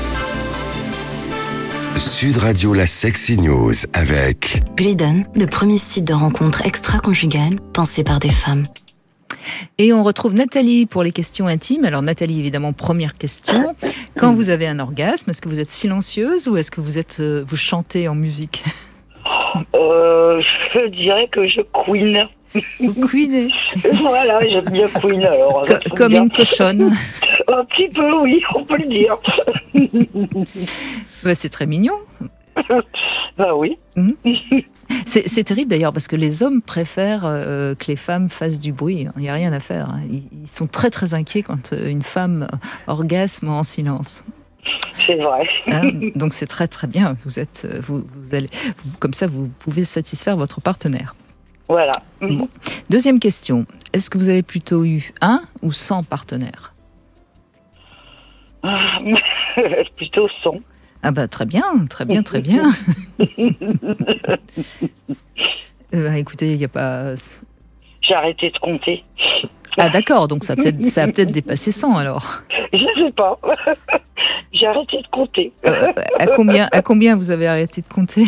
Sud Radio, la Sexy News avec Glidden, le premier site de rencontre extra-conjugale pensé par des femmes. Et on retrouve Nathalie pour les questions intimes. Alors Nathalie, évidemment, première question. Quand vous avez un orgasme, est-ce que vous êtes silencieuse ou est-ce que vous chantez en musique? Je dirais que je queen. Vous queenez. Voilà, j'aime bien queen alors. Comme une cochonne. Un petit peu, oui, on peut le dire. Bah, c'est très mignon. Bah oui. C'est terrible d'ailleurs parce que les hommes préfèrent que les femmes fassent du bruit. Il n'y a rien à faire. Ils sont très très inquiets quand une femme orgasme en silence. C'est vrai. Hein, donc c'est très très bien. Comme ça, vous pouvez satisfaire votre partenaire. Voilà. Bon. Deuxième question. Est-ce que vous avez plutôt eu 1 ou 100 partenaires? Plutôt 100. Ah bah très bien, très bien, très bien. Écoutez, il n'y a pas... J'ai arrêté de compter. Ah d'accord, donc ça a peut-être dépassé 100 alors. Je sais pas. J'ai arrêté de compter. À combien vous avez arrêté de compter?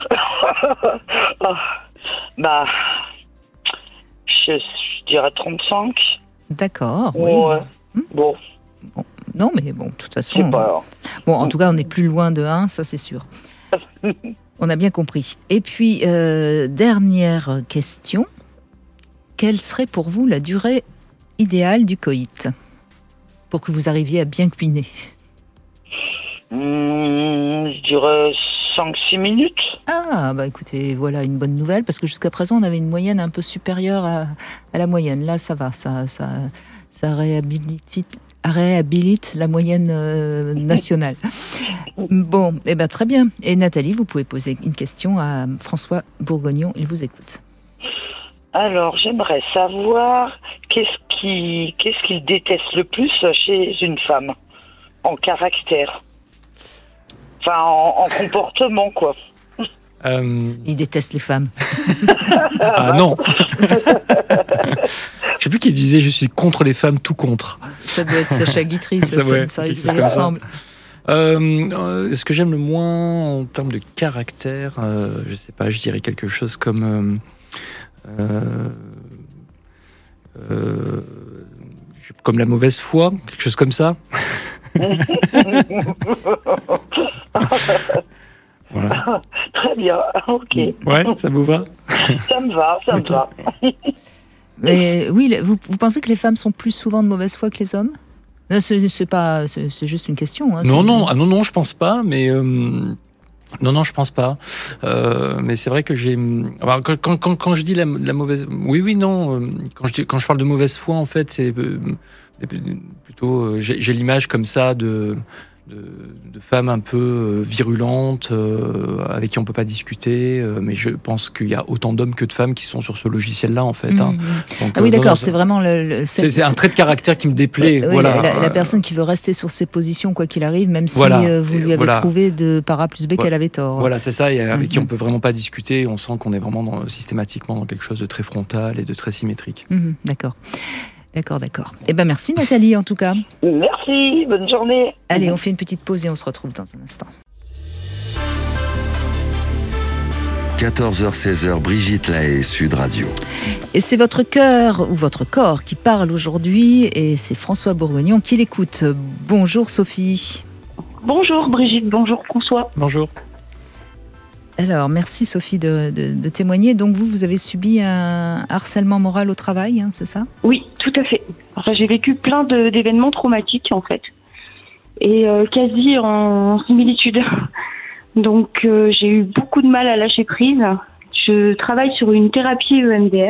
Bah, je dirais 35. D'accord, oui. Ouais. Bon. Non, mais bon, de toute façon... Pas... Bon, en tout cas, on n'est plus loin de 1, ça c'est sûr. On a bien compris. Et puis, dernière question. Quelle serait pour vous la durée idéale du coït pour que vous arriviez à bien cuiner? Je dirais 5-6 minutes. Ah, bah écoutez, voilà une bonne nouvelle, parce que jusqu'à présent, on avait une moyenne un peu supérieure à la moyenne. Là, ça va, ça réhabilite la moyenne nationale. Bon, eh ben très bien. Et Nathalie, vous pouvez poser une question à François Bourgognon, il vous écoute. Alors, j'aimerais savoir qu'est-ce qu'il déteste le plus chez une femme en caractère. Enfin, en comportement, quoi. Il déteste les femmes. Ah non. Je sais plus qui disait je suis contre les femmes, tout contre. Ça doit être Sacha Guitry, ça y ressemble. Ce que j'aime le moins en termes de caractère, je sais pas, je dirais quelque chose comme comme la mauvaise foi, quelque chose comme ça. Voilà. Très bien, ok. Ouais, ça vous va? Ça me va. Mais oui, vous pensez que les femmes sont plus souvent de mauvaise foi que les hommes? Non, c'est juste une question. Hein, non, je pense pas, mais non, je pense pas. Mais c'est vrai que j'ai. Alors, quand je dis la mauvaise, oui, non. Quand je parle de mauvaise foi, en fait, c'est plutôt. J'ai l'image comme ça de femmes un peu virulentes, avec qui on peut pas discuter, mais je pense qu'il y a autant d'hommes que de femmes qui sont sur ce logiciel-là, en fait. Hein. Donc, oui, d'accord, c'est vraiment c'est un trait de caractère qui me déplaît. Oui, voilà. La personne qui veut rester sur ses positions, quoi qu'il arrive, même si vous lui avez prouvé par A plus B qu'elle avait tort. Voilà, c'est ça, et avec qui on peut vraiment pas discuter, on sent qu'on est vraiment systématiquement dans quelque chose de très frontal et de très symétrique. D'accord. Eh ben merci Nathalie en tout cas. Merci, bonne journée. Allez, on fait une petite pause et on se retrouve dans un instant. 14h-16h, Brigitte Lahaie, Sud Radio. Et c'est votre cœur ou votre corps qui parle aujourd'hui et c'est François Bourgognon qui l'écoute. Bonjour Sophie. Bonjour Brigitte, bonjour François. Bonjour. Alors, merci Sophie de témoigner. Donc vous avez subi un harcèlement moral au travail, hein, c'est ça? Oui, tout à fait. Enfin, j'ai vécu plein d'événements traumatiques en fait. Et quasi en similitude. Donc j'ai eu beaucoup de mal à lâcher prise. Je travaille sur une thérapie EMDR.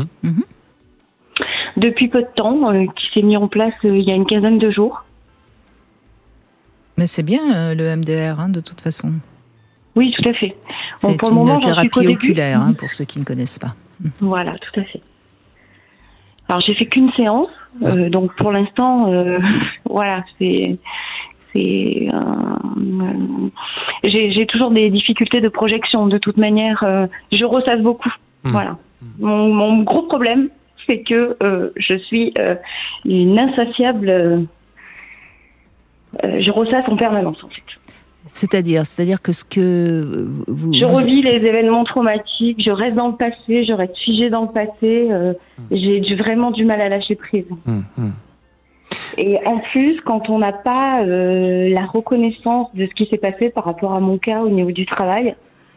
Depuis peu de temps, qui s'est mis en place il y a une quinzaine de jours. Mais c'est bien le MDR, hein, de toute façon. Oui, tout à fait. C'est une thérapie oculaire, hein, pour ceux qui ne connaissent pas. Voilà, tout à fait. Alors, j'ai fait qu'une séance, donc pour l'instant, voilà, j'ai toujours des difficultés de projection. De toute manière, je ressasse beaucoup. Voilà. Mon gros problème, c'est que je suis une insatiable. Je ressasse en permanence, en fait. C'est-à-dire que ce que je revis les événements traumatiques, je reste dans le passé, je reste figée dans le passé. J'ai vraiment du mal à lâcher prise. Et en plus, quand on n'a pas la reconnaissance de ce qui s'est passé par rapport à mon cas au niveau du travail,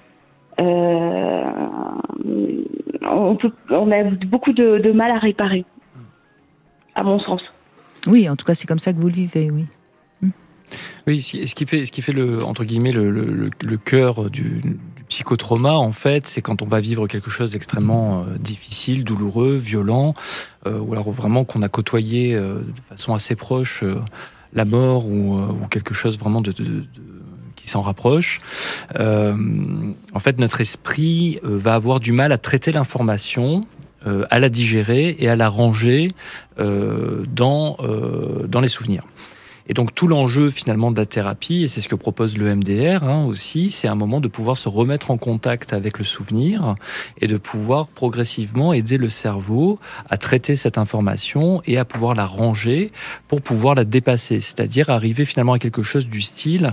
on a beaucoup de mal à réparer, à mon sens. Oui, en tout cas, c'est comme ça que vous le vivez, oui. Oui, ce qui fait le, entre guillemets, le cœur du psychotrauma, en fait, c'est quand on va vivre quelque chose d'extrêmement difficile, douloureux, violent, ou alors vraiment qu'on a côtoyé de façon assez proche la mort ou quelque chose vraiment qui s'en rapproche. En fait, notre esprit va avoir du mal à traiter l'information, à la digérer et à la ranger dans les souvenirs. Et donc tout l'enjeu finalement de la thérapie, et c'est ce que propose le MDR aussi, c'est un moment de pouvoir se remettre en contact avec le souvenir et de pouvoir progressivement aider le cerveau à traiter cette information et à pouvoir la ranger pour pouvoir la dépasser, c'est-à-dire arriver finalement à quelque chose du style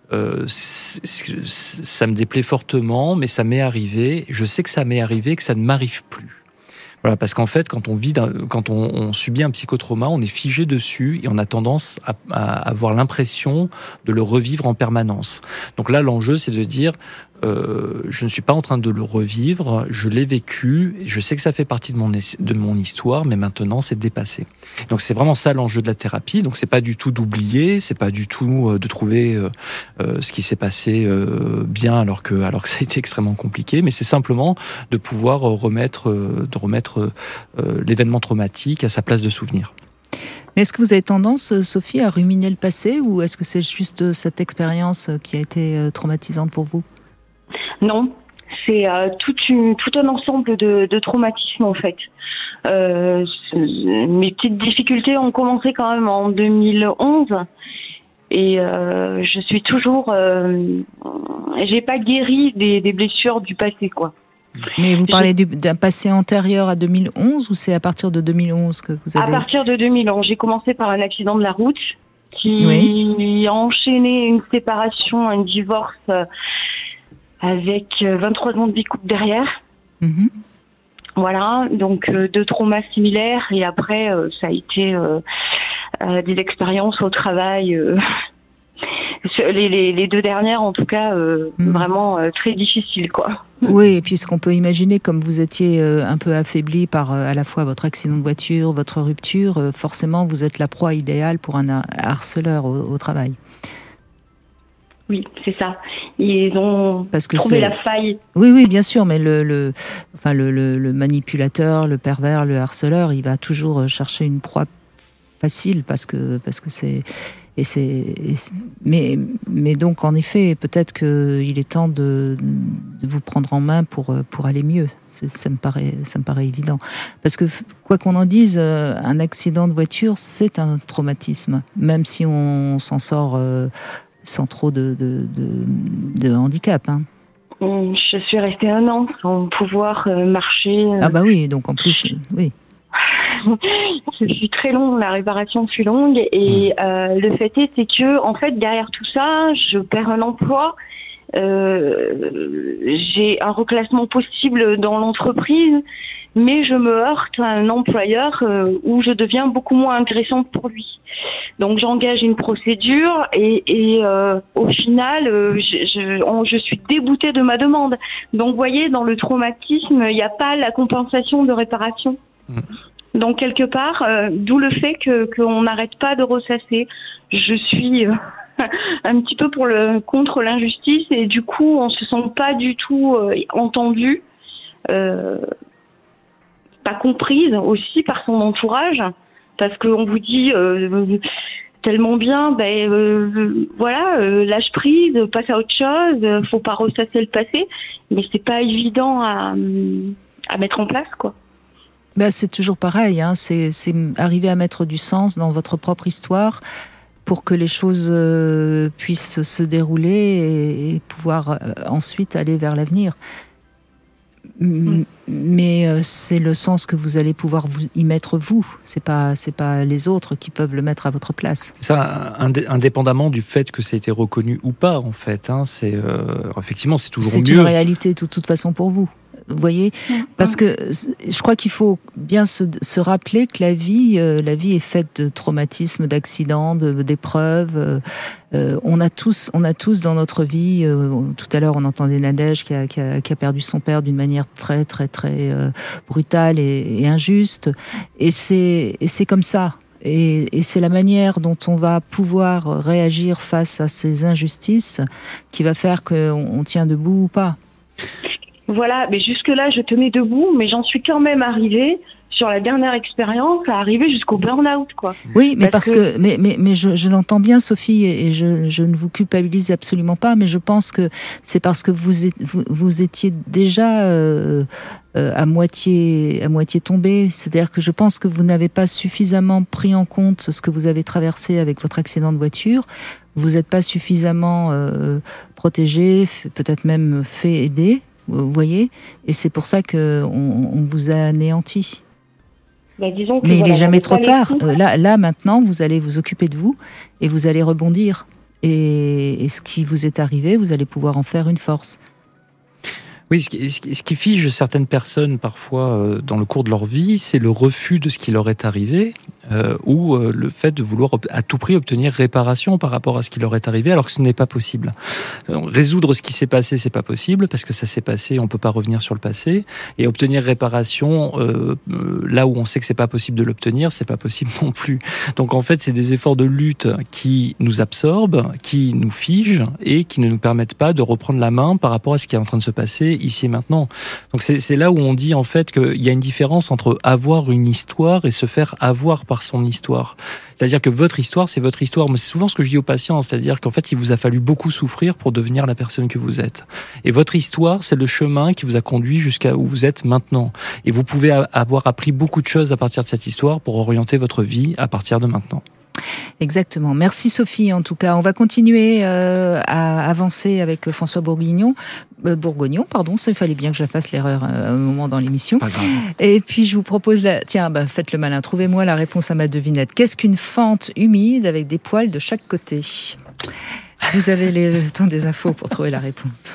ça me déplaît fortement, mais ça m'est arrivé, je sais que ça m'est arrivé et que ça ne m'arrive plus. Voilà, parce qu'en fait, quand on subit un psychotrauma, on est figé dessus et on a tendance à avoir l'impression de le revivre en permanence. Donc là, l'enjeu, c'est de dire, je ne suis pas en train de le revivre, je l'ai vécu, je sais que ça fait partie de mon histoire, mais maintenant, c'est dépassé. Donc c'est vraiment ça l'enjeu de la thérapie. Donc c'est pas du tout d'oublier, c'est pas du tout de trouver ce qui s'est passé bien alors que ça a été extrêmement compliqué, mais c'est simplement de pouvoir remettre l'événement traumatique à sa place de souvenir. Mais est-ce que vous avez tendance, Sophie, à ruminer le passé, ou est-ce que c'est juste cette expérience qui a été traumatisante pour vous ? Non, c'est tout un ensemble de traumatismes en fait. Mes petites difficultés ont commencé quand même en 2011 et je suis toujours, j'ai pas guéri des blessures du passé quoi. Mais vous parlez d'un passé antérieur à 2011 ou c'est à partir de 2011 que vous avez... À partir de 2011, j'ai commencé par un accident de la route qui a enchaîné une séparation, un divorce avec 23 ans de vie couple derrière. Voilà, donc deux traumas similaires et après ça a été des expériences au travail. Les deux dernières, en tout cas, vraiment très difficiles, quoi. Oui, et puis ce qu'on peut imaginer, comme vous étiez un peu affaibli par à la fois votre accident de voiture, votre rupture, forcément vous êtes la proie idéale pour un harceleur au travail. Oui, c'est ça. Ils ont trouvé la faille. Oui, bien sûr, mais le manipulateur, le pervers, le harceleur, il va toujours chercher une proie facile parce que c'est... Mais donc, en effet, peut-être qu'il est temps de vous prendre en main pour aller mieux. Ça me paraît évident. Parce que, quoi qu'on en dise, un accident de voiture, c'est un traumatisme. Même si on s'en sort sans trop de handicap. Je suis restée 1 an sans pouvoir marcher. Ah bah oui, donc en plus, oui. Je suis très longue, la réparation fut longue et le fait c'est que en fait derrière tout ça, je perds un emploi, j'ai un reclassement possible dans l'entreprise, mais je me heurte à un employeur où je deviens beaucoup moins intéressante pour lui. Donc j'engage une procédure et au final je suis déboutée de ma demande. Donc vous voyez, dans le traumatisme, il n'y a pas la compensation de réparation. Donc quelque part, d'où le fait qu'on n'arrête pas de ressasser. Je suis un petit peu contre l'injustice et du coup on se sent pas du tout entendu, pas comprise aussi par son entourage, parce qu'on vous dit tellement bien, voilà, lâche prise, passe à autre chose, faut pas ressasser le passé, mais c'est pas évident à mettre en place quoi. C'est toujours pareil, hein. C'est arriver à mettre du sens dans votre propre histoire pour que les choses puissent se dérouler et pouvoir ensuite aller vers l'avenir. Mais c'est le sens que vous allez pouvoir y mettre vous. C'est pas les autres qui peuvent le mettre à votre place. Ça, indépendamment du fait que ça a été reconnu ou pas, en fait. Hein, effectivement, c'est toujours mieux. C'est une réalité de toute façon pour vous. Vous voyez, parce que je crois qu'il faut bien se rappeler que la vie est faite de traumatismes, d'accidents, d'épreuves. On a tous dans notre vie. Tout à l'heure, on entendait Nadège qui a perdu son père d'une manière très très très brutale et injuste. Et c'est comme ça. Et c'est la manière dont on va pouvoir réagir face à ces injustices qui va faire qu'on tient debout ou pas. Voilà, mais jusque-là, je tenais debout, mais j'en suis quand même arrivée, sur la dernière expérience, à arriver jusqu'au burn-out, quoi. Oui, mais parce que je l'entends bien, Sophie, et je ne vous culpabilise absolument pas, mais je pense que c'est parce que vous étiez déjà à moitié tombé. C'est-à-dire que je pense que vous n'avez pas suffisamment pris en compte ce que vous avez traversé avec votre accident de voiture. Vous n'êtes pas suffisamment protégé, peut-être même fait aider. Vous voyez, et c'est pour ça qu'on vous a anéanti. Disons que mais il n'est jamais trop tard. Là, maintenant, vous allez vous occuper de vous et vous allez rebondir. Et ce qui vous est arrivé, vous allez pouvoir en faire une force. Oui, ce qui fige certaines personnes parfois dans le cours de leur vie, c'est le refus de ce qui leur est arrivé ou le fait de vouloir à tout prix obtenir réparation par rapport à ce qui leur est arrivé, alors que ce n'est pas possible. Résoudre ce qui s'est passé, c'est pas possible parce que ça s'est passé, on peut pas revenir sur le passé. Et obtenir réparation là où on sait que c'est pas possible de l'obtenir, c'est pas possible non plus. Donc en fait, c'est des efforts de lutte qui nous absorbent, qui nous figent et qui ne nous permettent pas de reprendre la main par rapport à ce qui est en train de se passer ici et maintenant. Donc c'est là où on dit en fait qu'il y a une différence entre avoir une histoire et se faire avoir par son histoire. C'est-à-dire que votre histoire, c'est votre histoire. Moi, c'est souvent ce que je dis aux patients, c'est-à-dire qu'en fait, il vous a fallu beaucoup souffrir pour devenir la personne que vous êtes. Et votre histoire, c'est le chemin qui vous a conduit jusqu'à où vous êtes maintenant. Et vous pouvez avoir appris beaucoup de choses à partir de cette histoire pour orienter votre vie à partir de maintenant. Exactement. Merci Sophie. En tout cas, on va continuer à avancer avec François Bourgognon. Il fallait bien que je fasse l'erreur à un moment dans l'émission. Et puis je vous propose faites le malin. Trouvez-moi la réponse à ma devinette. Qu'est-ce qu'une fente humide avec des poils de chaque côté ? Vous avez le temps des infos pour trouver la réponse.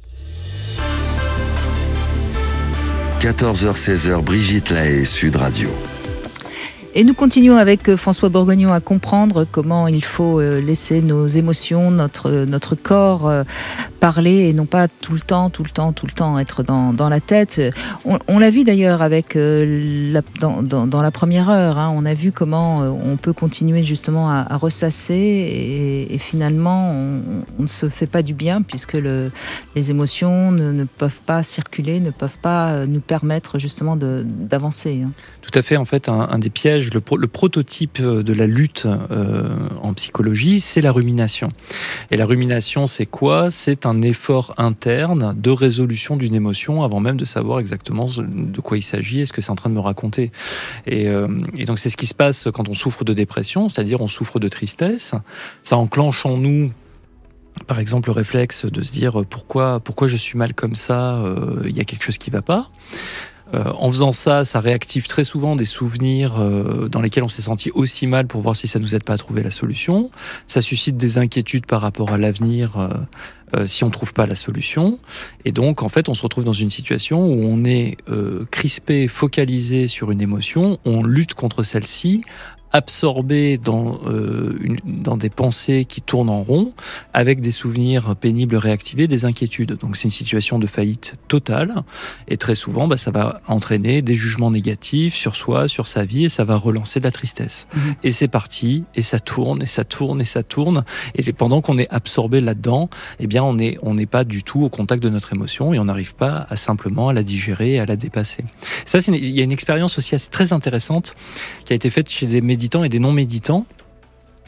14h-16h, Brigitte Lahaie, Sud Radio. Et nous continuons avec François Bourgognon à comprendre comment il faut laisser nos émotions, notre corps parler et non pas tout le temps être dans la tête. On l'a vu d'ailleurs avec dans la première heure. Hein, on a vu comment on peut continuer justement à ressasser et finalement on ne se fait pas du bien puisque les émotions ne peuvent pas circuler, ne peuvent pas nous permettre justement d'avancer. Hein. Tout à fait. En fait, un des pièges, le prototype de la lutte en psychologie, c'est la rumination. Et la rumination, c'est quoi ? C'est un effort interne de résolution d'une émotion avant même de savoir exactement de quoi il s'agit et ce que c'est en train de me raconter. Et donc, c'est ce qui se passe quand on souffre de dépression, c'est-à-dire on souffre de tristesse. Ça enclenche en nous par exemple le réflexe de se dire pourquoi je suis mal comme ça, il y a quelque chose qui va pas. En faisant ça, ça réactive très souvent des souvenirs dans lesquels on s'est senti aussi mal pour voir si ça nous aide pas à trouver la solution. Ça suscite des inquiétudes par rapport à l'avenir si on trouve pas la solution. Et donc, en fait, on se retrouve dans une situation où on est crispé, focalisé sur une émotion, on lutte contre celle-ci, absorbé dans des pensées qui tournent en rond, avec des souvenirs pénibles réactivés, des inquiétudes. Donc c'est une situation de faillite totale, et très souvent ça va entraîner des jugements négatifs sur soi, sur sa vie, et ça va relancer de la tristesse. Et c'est parti, et ça tourne, et ça tourne, et ça tourne, et pendant qu'on est absorbé là-dedans, eh bien on n'est pas du tout au contact de notre émotion, et on n'arrive pas simplement à la digérer et à la dépasser. Ça, il y a une expérience aussi très intéressante qui a été faite chez des méditants et des non-méditants,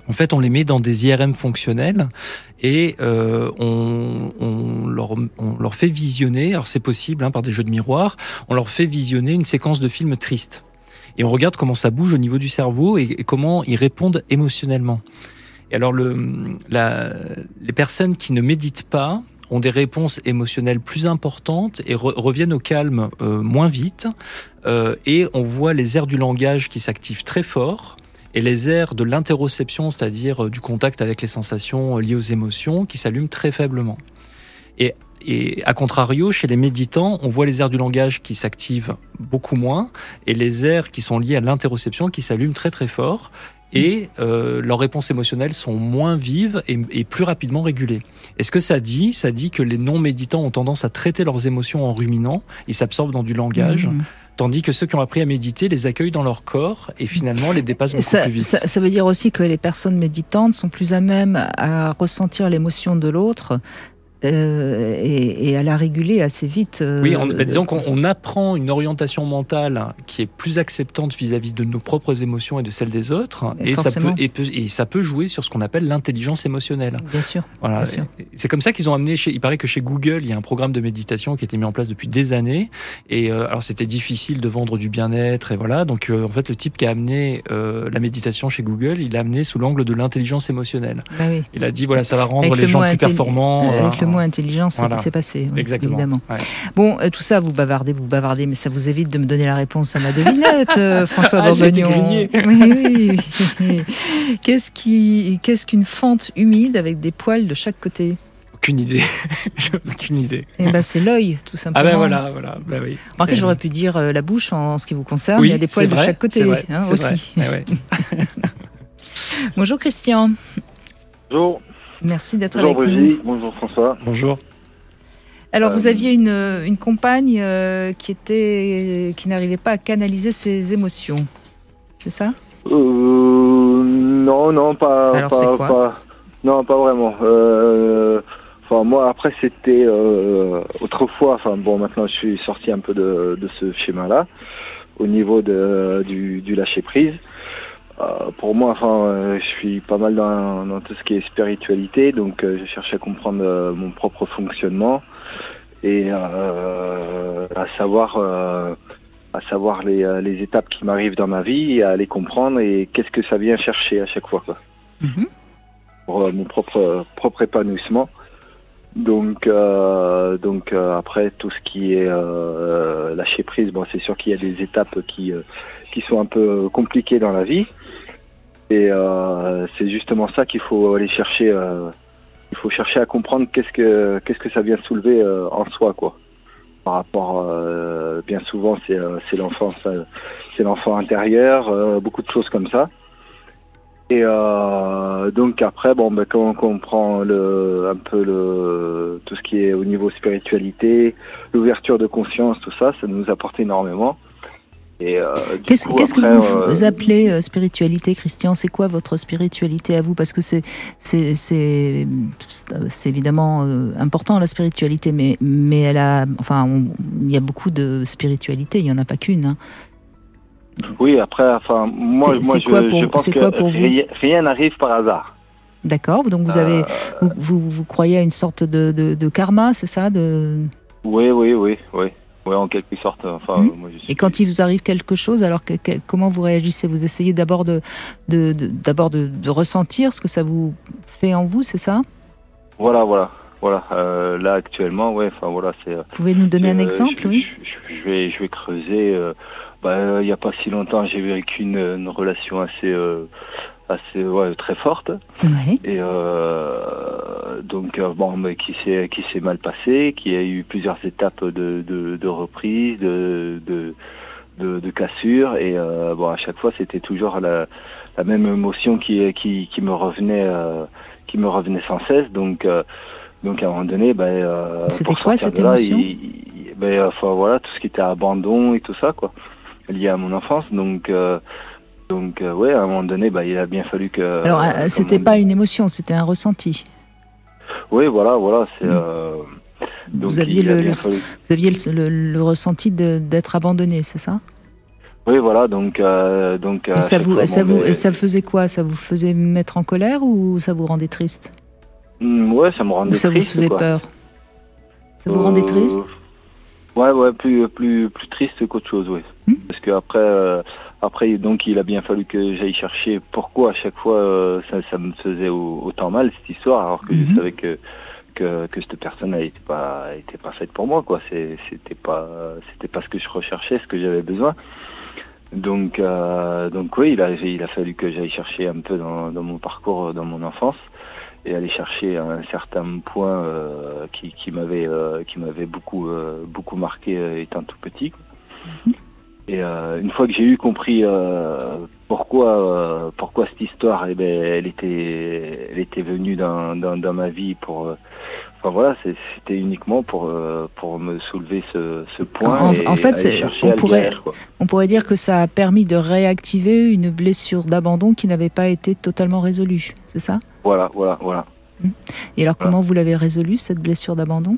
En fait, on les met dans des IRM fonctionnels et on leur fait visionner, alors c'est possible par des jeux de miroir, on leur fait visionner une séquence de films tristes. Et on regarde comment ça bouge au niveau du cerveau et comment ils répondent émotionnellement. Et alors, les personnes qui ne méditent pas ont des réponses émotionnelles plus importantes et reviennent au calme moins vite. Et on voit les aires du langage qui s'activent très fort et les aires de l'interoception, c'est-à-dire du contact avec les sensations liées aux émotions, qui s'allument très faiblement. Et à contrario, chez les méditants, on voit les aires du langage qui s'activent beaucoup moins et les aires qui sont liées à l'interoception qui s'allument très très fort. Et leurs réponses émotionnelles sont moins vives et plus rapidement régulées. Et ce que ça dit que les non-méditants ont tendance à traiter leurs émotions en ruminant, ils s'absorbent dans du langage, tandis que ceux qui ont appris à méditer les accueillent dans leur corps et finalement les dépassent beaucoup plus vite. Ça veut dire aussi que les personnes méditantes sont plus à même à ressentir l'émotion de l'autre et à la réguler assez vite. Oui, disons qu'on apprend une orientation mentale qui est plus acceptante vis-à-vis de nos propres émotions et de celles des autres, et ça peut jouer sur ce qu'on appelle l'intelligence émotionnelle. Bien sûr. Voilà. Bien sûr. C'est comme ça qu'ils ont amené. Il paraît que chez Google, il y a un programme de méditation qui a été mis en place depuis des années, et alors c'était difficile de vendre du bien-être, et voilà. Donc en fait, le type qui a amené la méditation chez Google, il l'a amené sous l'angle de l'intelligence émotionnelle. Bah oui. Il a dit voilà, ça va rendre les gens plus performants. Avec le mot intelligence, c'est passé. Oui, exactement. Évidemment. Ouais. Bon, tout ça, vous bavardez, mais ça vous évite de me donner la réponse à ma devinette, François Bourgognon. Oui. Qu'est-ce qu'une fente humide avec des poils de chaque côté? Aucune idée. Aucune idée. Eh ben, c'est l'œil, tout simplement. Ah ben voilà. Ben oui. Remarquez, j'aurais pu dire la bouche en ce qui vous concerne. Oui, il y a des poils de chaque côté. C'est vrai, aussi. Vrai. Bonjour Christian. Bonjour. Merci d'être avec nous. Brigitte. Bonjour François. Bonjour. Alors vous aviez une compagne qui n'arrivait pas à canaliser ses émotions, c'est ça? Non, pas. Alors c'est quoi? Non, pas vraiment. Moi après c'était autrefois. Maintenant je suis sorti un peu de ce schéma-là au niveau du lâcher prise. Pour moi, je suis pas mal dans tout ce qui est spiritualité, donc je cherche à comprendre mon propre fonctionnement et à savoir les étapes qui m'arrivent dans ma vie et à les comprendre et qu'est-ce que ça vient chercher à chaque fois, quoi. Pour mon propre épanouissement. Donc après tout ce qui est lâcher prise, c'est sûr qu'il y a des étapes qui sont un peu compliquées dans la vie. Et c'est justement ça qu'il faut aller chercher. Il faut chercher à comprendre qu'est-ce que ça vient soulever en soi, quoi. Par rapport, bien souvent, c'est l'enfant intérieur, beaucoup de choses comme ça. Et donc après, quand on comprend un peu tout ce qui est au niveau spiritualité, l'ouverture de conscience, tout ça, ça nous apporte énormément. Qu'est-ce que vous appelez spiritualité, Christian? C'est quoi votre spiritualité à vous? Parce que c'est évidemment important, la spiritualité, mais il y a beaucoup de spiritualité, il n'y en a pas qu'une. Hein. Oui, après, moi je pense que rien n'arrive par hasard. D'accord, donc vous croyez à une sorte de karma, c'est ça? Oui, en quelque sorte. Moi, et quand il vous arrive quelque chose, alors comment vous réagissez? Vous essayez d'abord de ressentir ce que ça vous fait en vous, c'est ça? Voilà. Là actuellement, c'est. Vous pouvez nous donner un exemple, oui? Je vais creuser. Il n'y a pas si longtemps, j'ai vécu une relation assez très forte. Ouais. Et qui s'est mal passé, qui a eu plusieurs étapes de reprise, de cassure, et à chaque fois c'était toujours la même émotion qui me revenait sans cesse. Donc à un moment donné, c'était quoi cette émotion? Tout ce qui était abandon et tout ça, quoi, lié à mon enfance. Donc à un moment donné, il a bien fallu que. Alors, c'était pas une émotion, c'était un ressenti. Oui, voilà, c'est. Vous aviez le ressenti d'être abandonné, c'est ça? Oui, voilà, donc ça faisait quoi? Ça vous faisait mettre en colère ou ça vous rendait triste? Ouais, ça me rendait triste. Ou ça vous faisait peur? Ça vous rendait triste? Ouais, plus triste qu'autre chose, oui. Parce que après, donc, il a bien fallu que j'aille chercher pourquoi à chaque fois ça me faisait autant mal cette histoire, alors que je savais que cette personne était pas faite pour moi, quoi. C'était pas ce que je recherchais, ce que j'avais besoin. Donc oui, il a fallu que j'aille chercher un peu dans mon parcours, dans mon enfance, et aller chercher un certain point qui m'avait beaucoup marqué étant tout petit. Et une fois que j'ai eu compris pourquoi cette histoire, elle était venue dans ma vie pour enfin voilà, c'était uniquement pour me soulever ce point. En fait, on pourrait dire que ça a permis de réactiver une blessure d'abandon qui n'avait pas été totalement résolue, c'est ça? Voilà. Et alors, comment vous l'avez résolue, cette blessure d'abandon?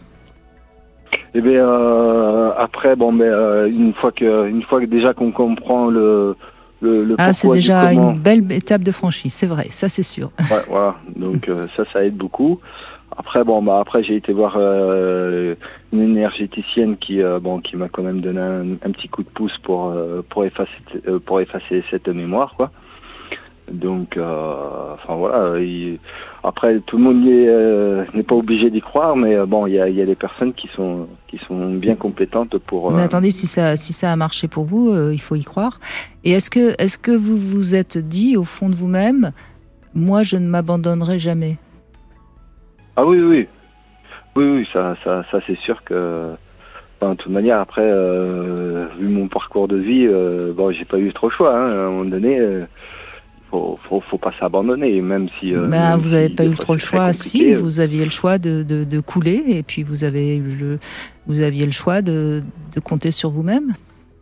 Eh bien, après, une fois que déjà qu'on comprend le pourquoi, c'est déjà une belle étape de franchie, c'est vrai, ça c'est sûr. Ouais, voilà, donc ça aide beaucoup. Après, après j'ai été voir une énergéticienne qui m'a quand même donné un petit coup de pouce pour effacer cette mémoire, quoi. Donc, enfin voilà. Après, tout le monde n'est pas obligé d'y croire, mais il y a des personnes qui sont bien compétentes pour. Mais attendez, si ça a marché pour vous, il faut y croire. Et est-ce que vous vous êtes dit au fond de vous-même, moi, je ne m'abandonnerai jamais? Ah oui, ça c'est sûr que. Enfin, de toute manière, après, vu mon parcours de vie, j'ai pas eu trop le choix. Hein, à un moment donné. Faut pas s'abandonner, même si. Vous n'avez pas eu trop le choix. Si, vous aviez le choix de couler, et puis vous aviez le choix de compter sur vous-même.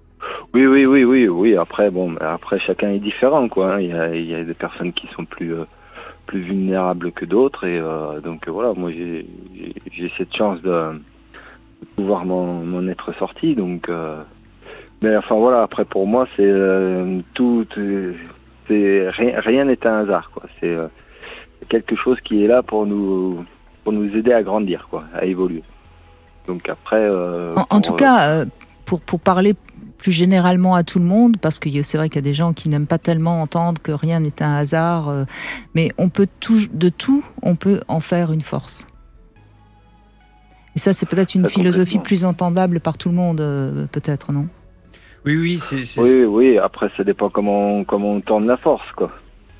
Oui. Après, chacun est différent, quoi. Hein. Il y a des personnes qui sont plus vulnérables que d'autres, et donc voilà. Moi, j'ai cette chance de pouvoir m'en être sorti, donc. Mais enfin voilà. Après, pour moi, c'est tout. Rien n'est un hasard, quoi. C'est quelque chose qui est là pour nous aider à grandir, quoi, à évoluer. Donc après. En tout cas, pour parler plus généralement à tout le monde, parce que c'est vrai qu'il y a des gens qui n'aiment pas tellement entendre que rien n'est un hasard, mais on peut on peut en faire une force. Et ça, c'est peut-être une philosophie plus entendable par tout le monde, peut-être, non? Oui. Oui. Après, ça dépend comment on tourne la force, quoi.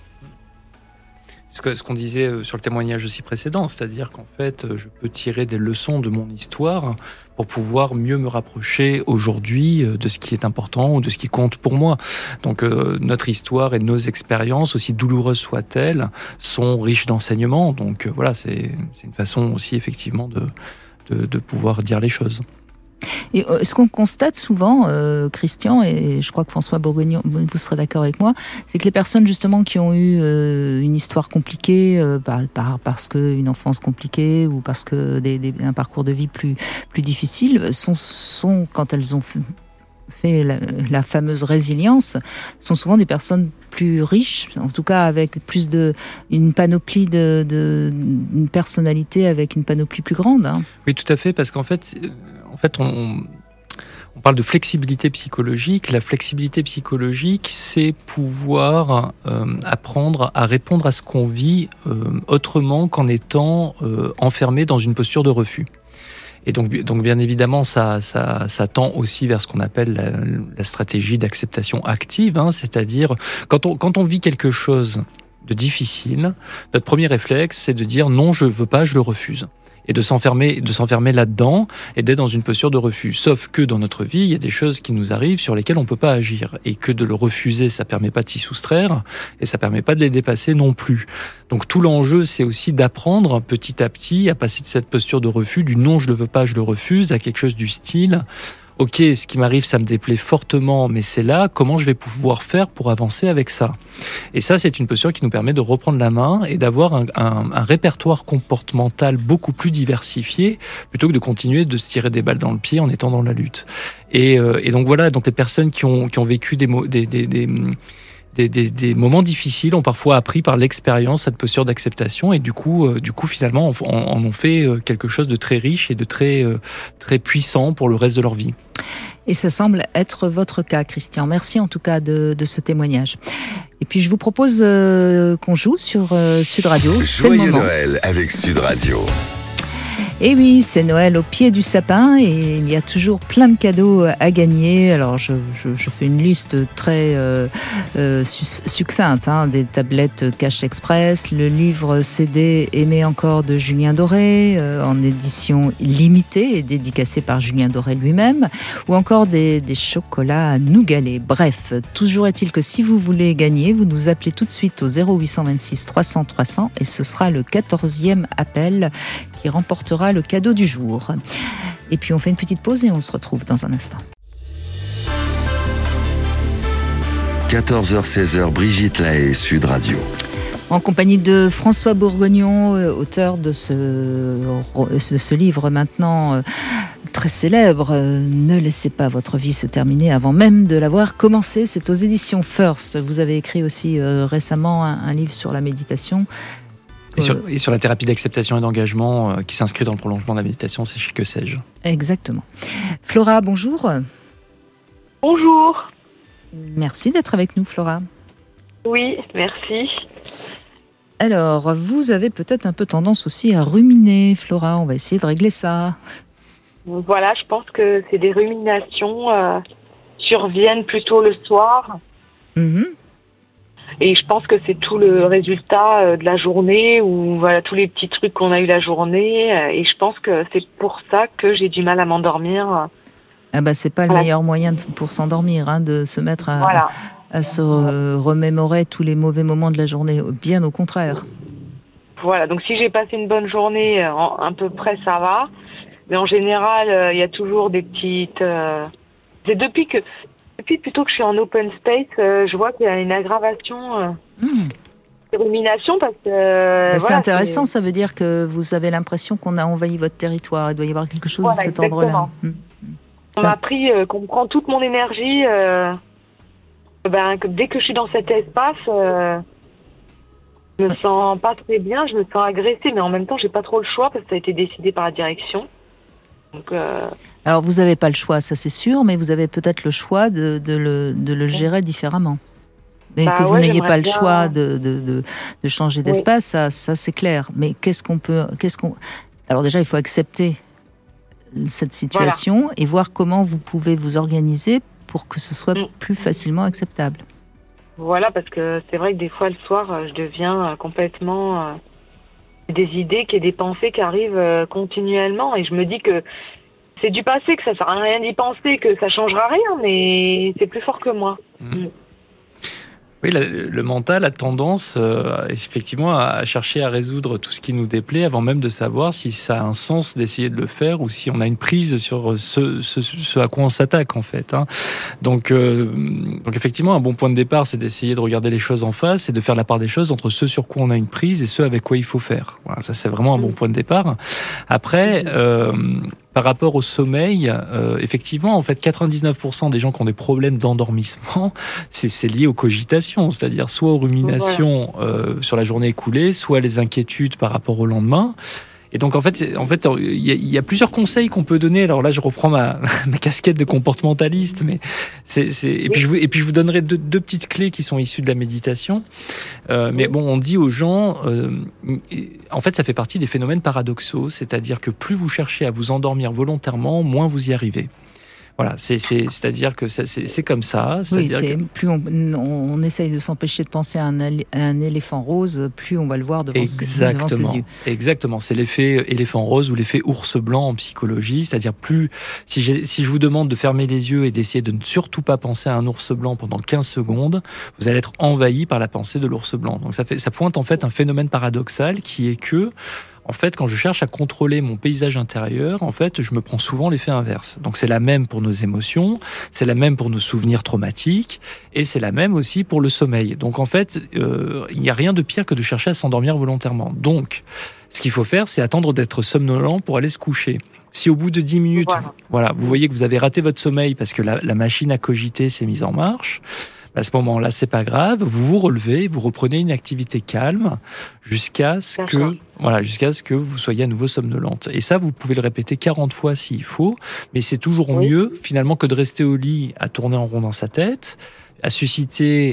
Ce qu'on disait sur le témoignage aussi précédent, c'est-à-dire qu'en fait, je peux tirer des leçons de mon histoire pour pouvoir mieux me rapprocher aujourd'hui de ce qui est important ou de ce qui compte pour moi. Donc, notre histoire et nos expériences, aussi douloureuses soient-elles, sont riches d'enseignements. Donc, voilà, c'est une façon aussi, effectivement, de pouvoir dire les choses. Et ce qu'on constate souvent, Christian, et je crois que François Bourguignon, vous serez d'accord avec moi, c'est que les personnes justement qui ont eu une histoire compliquée, parce qu'une enfance compliquée ou parce que un parcours de vie plus difficile, sont quand elles ont fait la fameuse résilience, sont souvent des personnes plus riches, en tout cas avec plus une panoplie une personnalité avec une panoplie plus grande. Hein. Oui, tout à fait, parce qu'en fait, on parle de flexibilité psychologique. La flexibilité psychologique, c'est pouvoir apprendre à répondre à ce qu'on vit autrement qu'en étant enfermé dans une posture de refus. Et donc bien évidemment, ça tend aussi vers ce qu'on appelle la stratégie d'acceptation active, hein, c'est-à-dire quand on vit quelque chose de difficile, notre premier réflexe, c'est de dire non, je veux pas, je le refuse. Et de s'enfermer là-dedans et d'être dans une posture de refus. Sauf que dans notre vie, il y a des choses qui nous arrivent sur lesquelles on peut pas agir. Et que de le refuser, ça permet pas de s'y soustraire et ça permet pas de les dépasser non plus. Donc tout l'enjeu, c'est aussi d'apprendre petit à petit à passer de cette posture de refus, du non, je le veux pas, je le refuse, à quelque chose du style ok, ce qui m'arrive, ça me déplaît fortement, mais c'est là, comment je vais pouvoir faire pour avancer avec ça? Et ça, c'est une posture qui nous permet de reprendre la main et d'avoir un répertoire comportemental beaucoup plus diversifié, plutôt que de continuer de se tirer des balles dans le pied en étant dans la lutte. Et donc voilà, donc les personnes qui ont vécu des moments difficiles ont parfois appris par l'expérience cette posture d'acceptation, et du coup finalement en ont fait quelque chose de très riche et de très puissant pour le reste de leur vie. Et ça semble être votre cas, Christian. Merci en tout cas de ce témoignage. Et puis je vous propose qu'on joue sur Sud Radio. Joyeux Noël avec Sud Radio. Et oui, c'est Noël au pied du sapin et il y a toujours plein de cadeaux à gagner. Alors je fais une liste très succincte, des tablettes Cash Express, le livre CD Aimer encore de Julien Doré, en édition limitée et dédicacé par Julien Doré lui-même, ou encore des chocolats nougalés. Bref, toujours est-il que si vous voulez gagner, vous nous appelez tout de suite au 0826 300 300 et ce sera le 14e appel qui remportera le cadeau du jour. Et puis on fait une petite pause et on se retrouve dans un instant. 14h-16h, Brigitte Lahaie, Sud Radio. En compagnie de François Bourgognon, auteur de ce livre maintenant très célèbre, Ne laissez pas votre vie se terminer avant même de l'avoir commencé. C'est aux éditions First. Vous avez écrit aussi récemment un livre sur la méditation. Et sur la thérapie d'acceptation et d'engagement qui s'inscrit dans le prolongement de la méditation, c'est chez Que sais-je. Exactement. Flora, bonjour. Bonjour. Merci d'être avec nous, Flora. Oui, merci. Alors, vous avez peut-être un peu tendance aussi à ruminer, Flora. On va essayer de régler ça. Voilà, je pense que c'est des ruminations surviennent plutôt le soir. Et je pense que c'est tout le résultat de la journée, ou voilà, tous les petits trucs qu'on a eu la journée. Et je pense que c'est pour ça que j'ai du mal à m'endormir. Ah bah c'est pas le meilleur moyen pour s'endormir, de se mettre à se remémorer tous les mauvais moments de la journée. Bien au contraire. Voilà, donc si j'ai passé une bonne journée, à peu près ça va. Mais en général, il y a toujours des petites... C'est depuis plutôt que je suis en open space, je vois qu'il y a une aggravation des ruminations parce que... c'est intéressant, ça veut dire que vous avez l'impression qu'on a envahi votre territoire. Il doit y avoir quelque chose de cet ordre-là. On m'a appris qu'on me prend toute mon énergie. Que dès que je suis dans cet espace, je me sens pas très bien, je me sens agressée, mais en même temps, j'ai pas trop le choix parce que ça a été décidé par la direction. Donc, alors, vous n'avez pas le choix, ça c'est sûr, mais vous avez peut-être le choix de le gérer différemment. Mais que vous n'ayez pas le choix de changer d'espace, ça c'est clair. Mais Alors déjà, il faut accepter cette situation et voir comment vous pouvez vous organiser pour que ce soit plus facilement acceptable. Voilà, parce que c'est vrai que des fois, le soir, je deviens complètement... des idées, des pensées qui arrivent continuellement, et je me dis que c'est du passé, que ça sert à rien d'y penser, que ça changera rien, mais c'est plus fort que moi. Oui, le mental a tendance effectivement à chercher à résoudre tout ce qui nous déplaît avant même de savoir si ça a un sens d'essayer de le faire ou si on a une prise sur ce à quoi on s'attaque en fait. Donc effectivement, un bon point de départ, c'est d'essayer de regarder les choses en face et de faire la part des choses entre ce sur quoi on a une prise et ce avec quoi il faut faire. Voilà, ça c'est vraiment un bon point de départ. Après, par rapport au sommeil, effectivement, en fait, 99% des gens qui ont des problèmes d'endormissement, c'est lié aux cogitations, c'est-à-dire soit aux ruminations sur la journée écoulée, soit les inquiétudes par rapport au lendemain. Et donc, en fait, il y a plusieurs conseils qu'on peut donner. Alors là, je reprends ma casquette de comportementaliste, mais et puis je vous donnerai deux petites clés qui sont issues de la méditation. Mais bon, on dit aux gens, en fait, ça fait partie des phénomènes paradoxaux, c'est-à-dire que plus vous cherchez à vous endormir volontairement, moins vous y arrivez. Voilà, c'est-à-dire que c'est comme ça. Plus on essaye de s'empêcher de penser à un éléphant rose, plus on va le voir devant ses yeux. Exactement, c'est l'effet éléphant rose ou l'effet ours blanc en psychologie, c'est-à-dire si je vous demande de fermer les yeux et d'essayer de ne surtout pas penser à un ours blanc pendant 15 secondes, vous allez être envahi par la pensée de l'ours blanc. Donc ça pointe en fait un phénomène paradoxal qui est que En fait, quand je cherche à contrôler mon paysage intérieur, en fait, je me prends souvent l'effet inverse. Donc c'est la même pour nos émotions, c'est la même pour nos souvenirs traumatiques, et c'est la même aussi pour le sommeil. Donc en fait, il n'y a rien de pire que de chercher à s'endormir volontairement. Donc, ce qu'il faut faire, c'est attendre d'être somnolent pour aller se coucher. Si au bout de 10 minutes, vous voyez que vous avez raté votre sommeil parce que la machine à cogiter s'est mise en marche, à ce moment-là, c'est pas grave, vous vous relevez, vous reprenez une activité calme jusqu'à ce que vous soyez à nouveau somnolente. Et ça, vous pouvez le répéter 40 fois s'il faut, mais c'est toujours mieux finalement que de rester au lit à tourner en rond dans sa tête, à susciter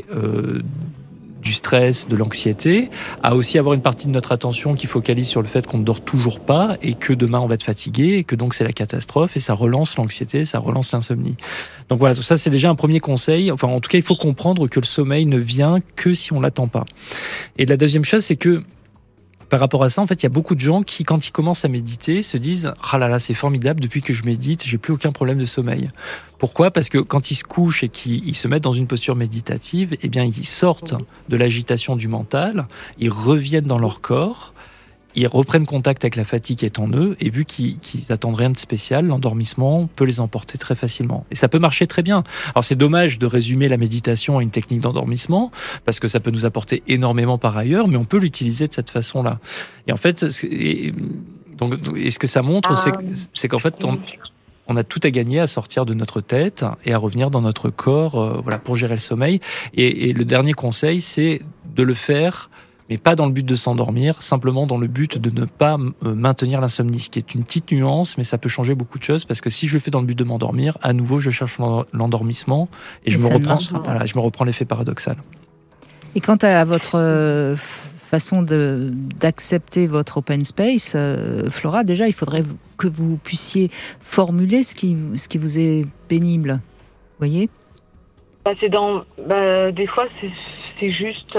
du stress, de l'anxiété, à aussi avoir une partie de notre attention qui focalise sur le fait qu'on ne dort toujours pas et que demain on va être fatigué et que donc c'est la catastrophe et ça relance l'anxiété, ça relance l'insomnie. Donc voilà, ça c'est déjà un premier conseil. Enfin, en tout cas, il faut comprendre que le sommeil ne vient que si on l'attend pas. Et la deuxième chose, c'est que par rapport à ça, en fait, il y a beaucoup de gens qui, quand ils commencent à méditer, se disent « Ah là là, c'est formidable, depuis que je médite, j'ai plus aucun problème de sommeil. » Pourquoi ? Parce que quand ils se couchent et qu'ils se mettent dans une posture méditative, eh bien, ils sortent de l'agitation du mental, ils reviennent dans leur corps, ils reprennent contact avec la fatigue qui est en eux, et vu qu'ils attendent rien de spécial, l'endormissement peut les emporter très facilement. Et ça peut marcher très bien. Alors c'est dommage de résumer la méditation à une technique d'endormissement, parce que ça peut nous apporter énormément par ailleurs, mais on peut l'utiliser de cette façon-là. Et en fait, ce que ça montre, c'est qu'en fait, on a tout à gagner à sortir de notre tête et à revenir dans notre corps, pour gérer le sommeil. Et le dernier conseil, c'est de le faire, mais pas dans le but de s'endormir, simplement dans le but de ne pas maintenir l'insomnie, ce qui est une petite nuance, mais ça peut changer beaucoup de choses, parce que si je le fais dans le but de m'endormir, à nouveau, je cherche l'endormissement et je me reprends l'effet paradoxal. Et quant à votre façon d'accepter votre open space, Flora, déjà, il faudrait que vous puissiez formuler ce qui vous est pénible, vous voyez ? Des fois, c'est juste...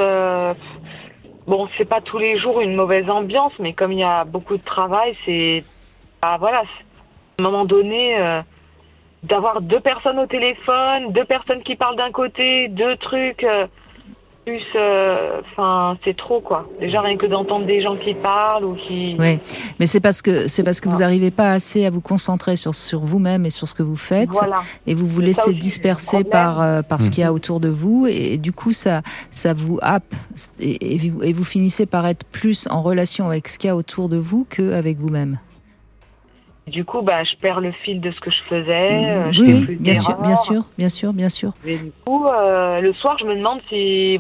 Bon, c'est pas tous les jours une mauvaise ambiance, mais comme il y a beaucoup de travail, à un moment donné, d'avoir 2 personnes au téléphone, 2 personnes qui parlent d'un côté, 2 trucs, plus, c'est trop, quoi. Déjà, rien que d'entendre des gens qui parlent ou qui... Oui, mais c'est parce que vous n'arrivez pas assez à vous concentrer sur vous-même et sur ce que vous faites, et vous vous laissez disperser par ce qu'il y a autour de vous, et du coup, ça vous happe, et vous finissez par être plus en relation avec ce qu'il y a autour de vous qu'avec vous-même. Du coup, je perds le fil de ce que je faisais. Oui, bien sûr. Et du coup, le soir, je me demande si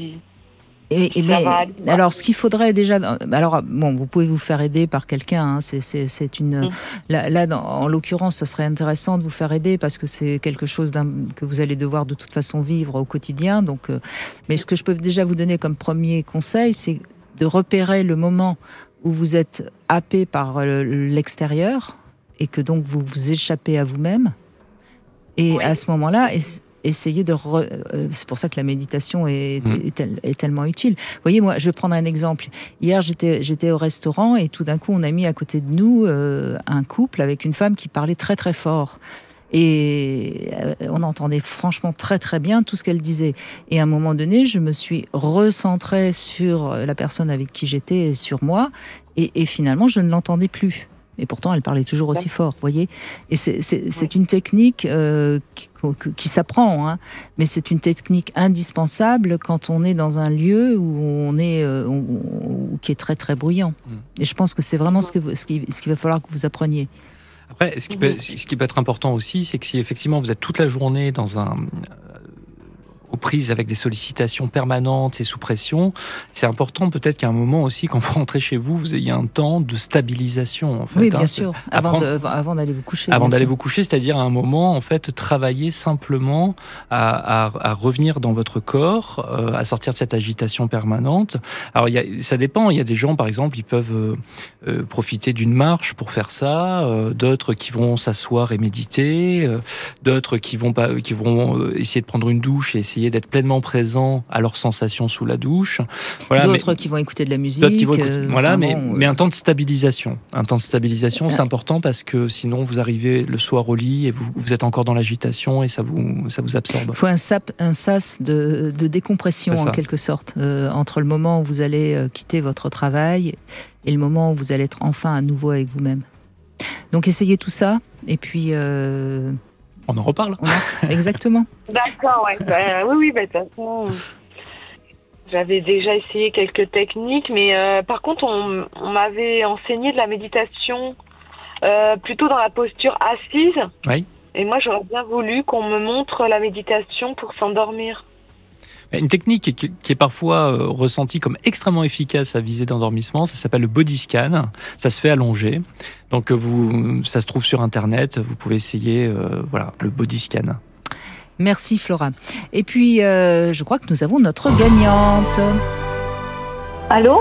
ça va aller. Alors, ce qu'il faudrait déjà, vous pouvez vous faire aider par quelqu'un. C'est une. Là, en l'occurrence, ça serait intéressant de vous faire aider parce que c'est quelque chose que vous allez devoir de toute façon vivre au quotidien. Donc, mais ce que je peux déjà vous donner comme premier conseil, c'est de repérer le moment où vous êtes happé par l'extérieur et que donc vous vous échappez à vous-même. Et à ce moment-là, essayez c'est pour ça que la méditation est tellement utile. Vous voyez, moi, je vais prendre un exemple. Hier, j'étais au restaurant et tout d'un coup, on a mis à côté de nous un couple avec une femme qui parlait très très fort. Et on entendait franchement très très bien tout ce qu'elle disait. Et à un moment donné, je me suis recentrée sur la personne avec qui j'étais et sur moi. Et finalement, je ne l'entendais plus. Et pourtant, elle parlait toujours aussi fort, vous voyez. Et c'est une technique qui s'apprend, hein, mais c'est une technique indispensable quand on est dans un lieu qui est très très bruyant. Et je pense que c'est vraiment ce qu'il va falloir que vous appreniez. Après, ce qui peut être important aussi, c'est que si effectivement vous êtes toute la journée aux prises avec des sollicitations permanentes et sous pression, c'est important peut-être qu'à un moment aussi, quand vous rentrez chez vous, vous ayez un temps de stabilisation. En fait, oui, bien sûr, avant d'aller vous coucher. Avant d'aller vous coucher, c'est-à-dire à un moment, en fait, travailler simplement à revenir dans votre corps, à sortir de cette agitation permanente. Alors, ça dépend. Il y a des gens, par exemple, ils peuvent profiter d'une marche pour faire ça, d'autres qui vont s'asseoir et méditer, d'autres qui vont essayer de prendre une douche et essayer d'être pleinement présent à leurs sensations sous la douche. Voilà, d'autres qui vont écouter de la musique. D'autres qui vont écouter, mais un temps de stabilisation. Un temps de stabilisation, c'est important parce que sinon vous arrivez le soir au lit et vous êtes encore dans l'agitation et ça vous absorbe. Il faut un sas de décompression en quelque sorte entre le moment où vous allez quitter votre travail et le moment où vous allez être enfin à nouveau avec vous-même. Donc essayez tout ça, et puis... On en reparle. Exactement. D'accord, ouais. Oui, de toute façon, j'avais déjà essayé quelques techniques, mais par contre, on m'avait enseigné de la méditation plutôt dans la posture assise. Oui. Et moi, j'aurais bien voulu qu'on me montre la méditation pour s'endormir. Une technique qui est parfois ressentie comme extrêmement efficace à visée d'endormissement, ça s'appelle le body scan. Ça se fait allongé. Donc ça se trouve sur Internet. Vous pouvez essayer le body scan. Merci Flora. Et puis, je crois que nous avons notre gagnante. Allô ?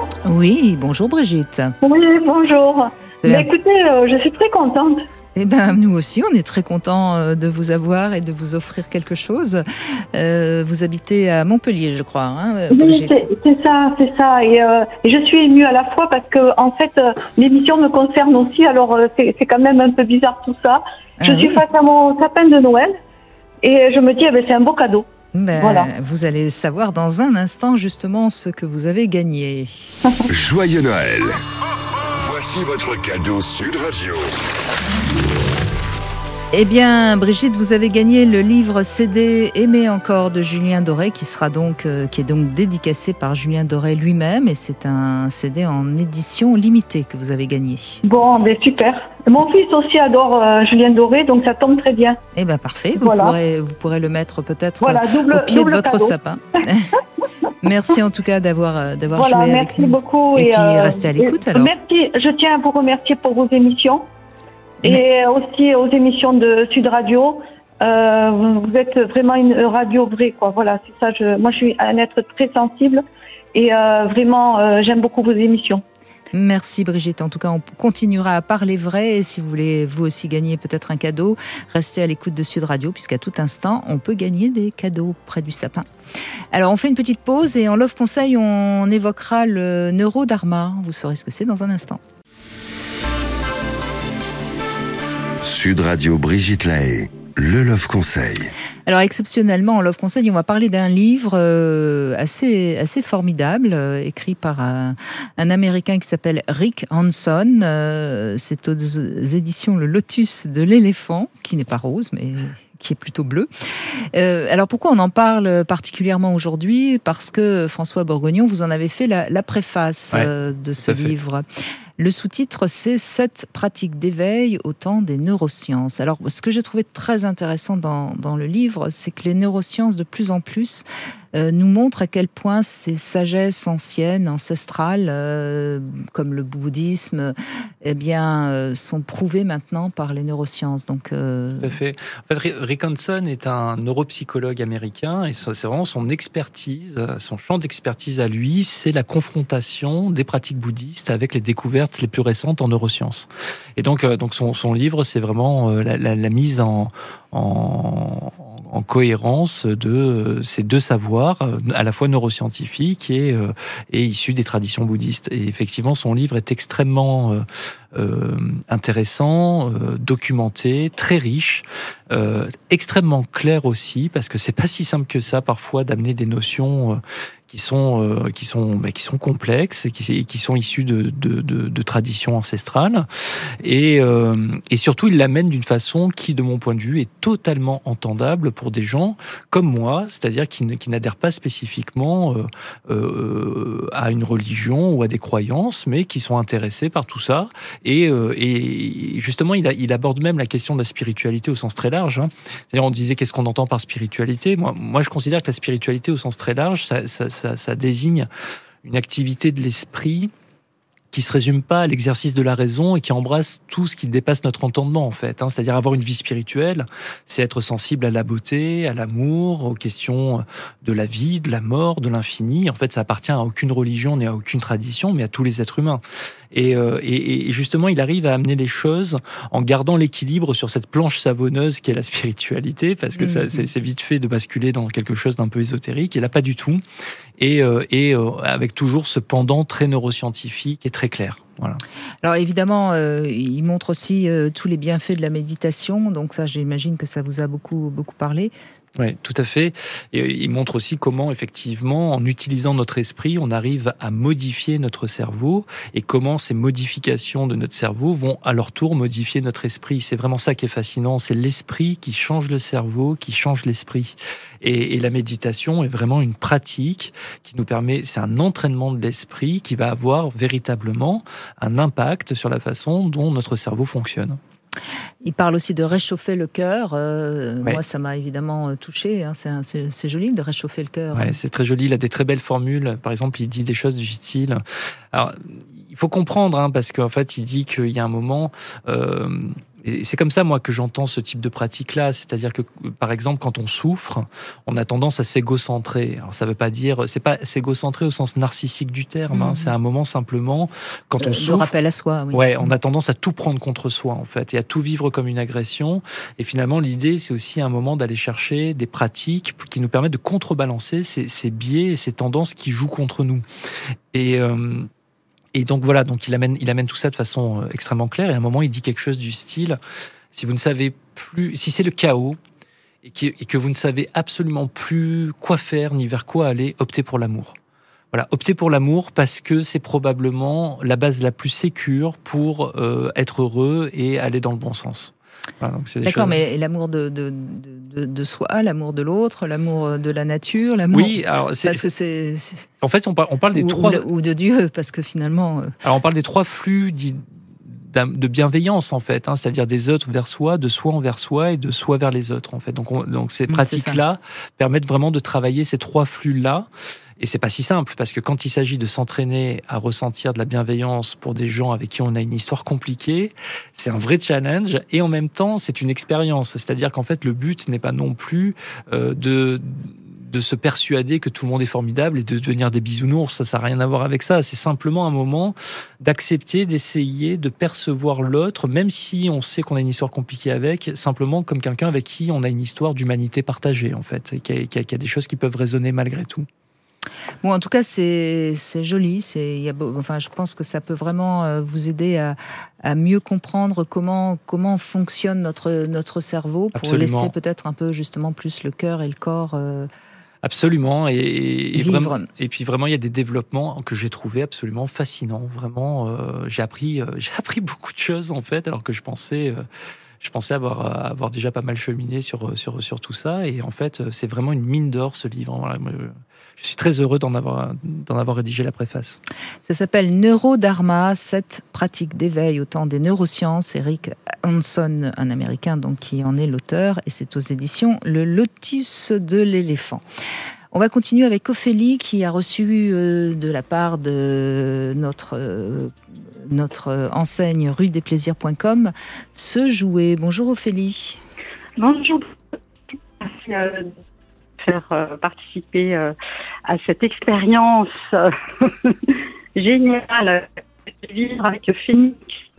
Oui, bonjour Brigitte. Oui, bonjour. Écoutez, je suis très contente. Eh ben, nous aussi, on est très contents de vous avoir et de vous offrir quelque chose. Vous habitez à Montpellier, je crois, hein, oui, c'est ça. Et je suis émue à la fois parce que, en fait, l'émission me concerne aussi. Alors, c'est quand même un peu bizarre tout ça. Je suis face à mon sapin de Noël et je me dis, c'est un beau cadeau. Voilà. Vous allez savoir dans un instant, justement, ce que vous avez gagné. Joyeux Noël! Voici votre cadeau Sud Radio. Eh bien, Brigitte, vous avez gagné le livre CD Aimer encore de Julien Doré, qui est donc dédicacé par Julien Doré lui-même, et c'est un CD en édition limitée que vous avez gagné. Bon, super. Mon fils aussi adore Julien Doré, donc ça tombe très bien. Eh bien, parfait. Vous pourrez le mettre peut-être au pied de votre cadeau. Sapin. Merci en tout cas d'avoir joué avec nous. Merci beaucoup. Et puis restez à l'écoute alors. Merci. Je tiens à vous remercier pour vos émissions et aussi aux émissions de Sud Radio. Vous êtes vraiment une radio vraie, quoi. Voilà, c'est ça. Moi, je suis un être très sensible et vraiment, j'aime beaucoup vos émissions. Merci Brigitte. En tout cas, on continuera à parler vrai. Et si vous voulez vous aussi gagner peut-être un cadeau, restez à l'écoute de Sud Radio, puisqu'à tout instant, on peut gagner des cadeaux près du sapin. Alors, on fait une petite pause et en Love Conseil, on évoquera le neurodharma. Vous saurez ce que c'est dans un instant. Sud Radio, Brigitte Lahaye. Le Love Conseil. Alors exceptionnellement, en Love Conseil, on va parler d'un livre assez formidable, écrit par un Américain qui s'appelle Rick Hanson. C'est aux éditions Le Lotus de l'éléphant, qui n'est pas rose, mais qui est plutôt bleu. Alors pourquoi on en parle particulièrement aujourd'hui ? Parce que François Bourgognon, vous en avez fait la préface de ce livre. Le sous-titre, c'est « 7 pratiques d'éveil au temps des neurosciences ». Alors, ce que j'ai trouvé très intéressant dans le livre, c'est que les neurosciences, de plus en plus, nous montrent à quel point ces sagesses anciennes, ancestrales, comme le bouddhisme, sont prouvées maintenant par les neurosciences. Donc, Tout à fait. En fait, Rick Hanson est un neuropsychologue américain et c'est vraiment son expertise, son champ d'expertise à lui, c'est la confrontation des pratiques bouddhistes avec les découvertes les plus récentes en neurosciences. Et donc son livre, c'est vraiment la mise en cohérence de ces deux savoirs, à la fois neuroscientifiques et issus des traditions bouddhistes. Et effectivement, son livre est extrêmement intéressant, documenté, très riche, extrêmement clair aussi, parce que c'est pas si simple que ça parfois d'amener des notions qui sont complexes et qui sont issues de traditions ancestrales et surtout il l'amène d'une façon qui, de mon point de vue, est totalement entendable pour des gens comme moi, c'est-à-dire qui n'adhèrent pas spécifiquement à une religion ou à des croyances, mais qui sont intéressés par tout ça et justement il aborde même la question de la spiritualité au sens très large. C'est-à-dire on disait qu'est-ce qu'on entend par spiritualité. Moi je considère que la spiritualité au sens très large, ça désigne une activité de l'esprit qui se résume pas à l'exercice de la raison et qui embrasse tout ce qui dépasse notre entendement, en fait. C'est-à-dire avoir une vie spirituelle, c'est être sensible à la beauté, à l'amour, aux questions de la vie, de la mort, de l'infini. En fait, ça appartient à aucune religion ni à aucune tradition, mais à tous les êtres humains. Et justement, il arrive à amener les choses en gardant l'équilibre sur cette planche savonneuse qui est la spiritualité, parce que c'est vite fait de basculer dans quelque chose d'un peu ésotérique, et là, pas du tout. Et avec toujours ce pendant très neuroscientifique et très clair. Voilà. Alors évidemment, il montre aussi tous les bienfaits de la méditation, donc ça j'imagine que ça vous a beaucoup parlé. Oui, tout à fait. Et il montre aussi comment, effectivement, en utilisant notre esprit, on arrive à modifier notre cerveau et comment ces modifications de notre cerveau vont à leur tour modifier notre esprit. C'est vraiment ça qui est fascinant. C'est l'esprit qui change le cerveau, qui change l'esprit. Et la méditation est vraiment une pratique qui nous permet, c'est un entraînement de l'esprit qui va avoir véritablement un impact sur la façon dont notre cerveau fonctionne. Il parle aussi de réchauffer le cœur. Moi, ça m'a évidemment touché. C'est joli de réchauffer le cœur. Ouais, c'est très joli. Il a des très belles formules. Par exemple, il dit des choses du style. Alors, il faut comprendre, parce qu'en fait, il dit qu'il y a un moment. Et c'est comme ça, moi, que j'entends ce type de pratique-là. C'est-à-dire que, par exemple, quand on souffre, on a tendance à s'égocentrer. Alors, ça veut pas dire, c'est pas s'égocentrer au sens narcissique du terme. C'est un moment simplement, quand on souffre. Le rappel à soi, oui. Ouais, on a tendance à tout prendre contre soi, en fait, et à tout vivre comme une agression. Et finalement, l'idée, c'est aussi un moment d'aller chercher des pratiques qui nous permettent de contrebalancer ces biais et ces tendances qui jouent contre nous. Et donc voilà, donc il amène tout ça de façon extrêmement claire. Et à un moment, il dit quelque chose du style, si vous ne savez plus, si c'est le chaos et que vous ne savez absolument plus quoi faire ni vers quoi aller, optez pour l'amour. Voilà, optez pour l'amour parce que c'est probablement la base la plus sécure pour être heureux et aller dans le bon sens. Voilà, donc d'accord, mais l'amour de soi, l'amour de l'autre, l'amour de la nature, l'amour. Oui, alors parce que c'est... En fait, on parle des trois. Ou de Dieu, parce que finalement. Alors, on parle des trois flux de bienveillance, en fait, c'est-à-dire des autres vers soi, de soi envers soi et de soi vers les autres, en fait. Donc ces pratiques-là permettent vraiment de travailler ces trois flux-là. Et c'est pas si simple, parce que quand il s'agit de s'entraîner à ressentir de la bienveillance pour des gens avec qui on a une histoire compliquée, c'est un vrai challenge, et en même temps, c'est une expérience. C'est-à-dire qu'en fait, le but n'est pas non plus de se persuader que tout le monde est formidable et de devenir des bisounours. Ça n'a rien à voir avec ça. C'est simplement un moment d'accepter, d'essayer, de percevoir l'autre, même si on sait qu'on a une histoire compliquée avec, simplement comme quelqu'un avec qui on a une histoire d'humanité partagée, en fait, et qui a des choses qui peuvent résonner malgré tout. Bon, en tout cas, c'est joli. Je pense que ça peut vraiment vous aider à mieux comprendre comment fonctionne notre cerveau pour Absolument. laisser peut-être un peu justement plus le cœur et le corps. Absolument, et vivre. Et puis vraiment, il y a des développements que j'ai trouvé absolument fascinants. Vraiment, j'ai appris beaucoup de choses en fait, alors que je pensais avoir déjà pas mal cheminé sur tout ça. Et en fait, c'est vraiment une mine d'or, ce livre. Voilà, je suis très heureux d'en avoir rédigé la préface. Ça s'appelle Neurodharma, 7 pratiques d'éveil au temps des neurosciences. Eric Hanson, un Américain donc, qui en est l'auteur. Et c'est aux éditions Le Lotus de l'éléphant. On va continuer avec Ophélie, qui a reçu de la part de notre enseigne ruedesplaisirs.com ce jouet. Bonjour Ophélie. Bonjour. Merci de faire participer à cette expérience géniale de vivre avec Phoenix.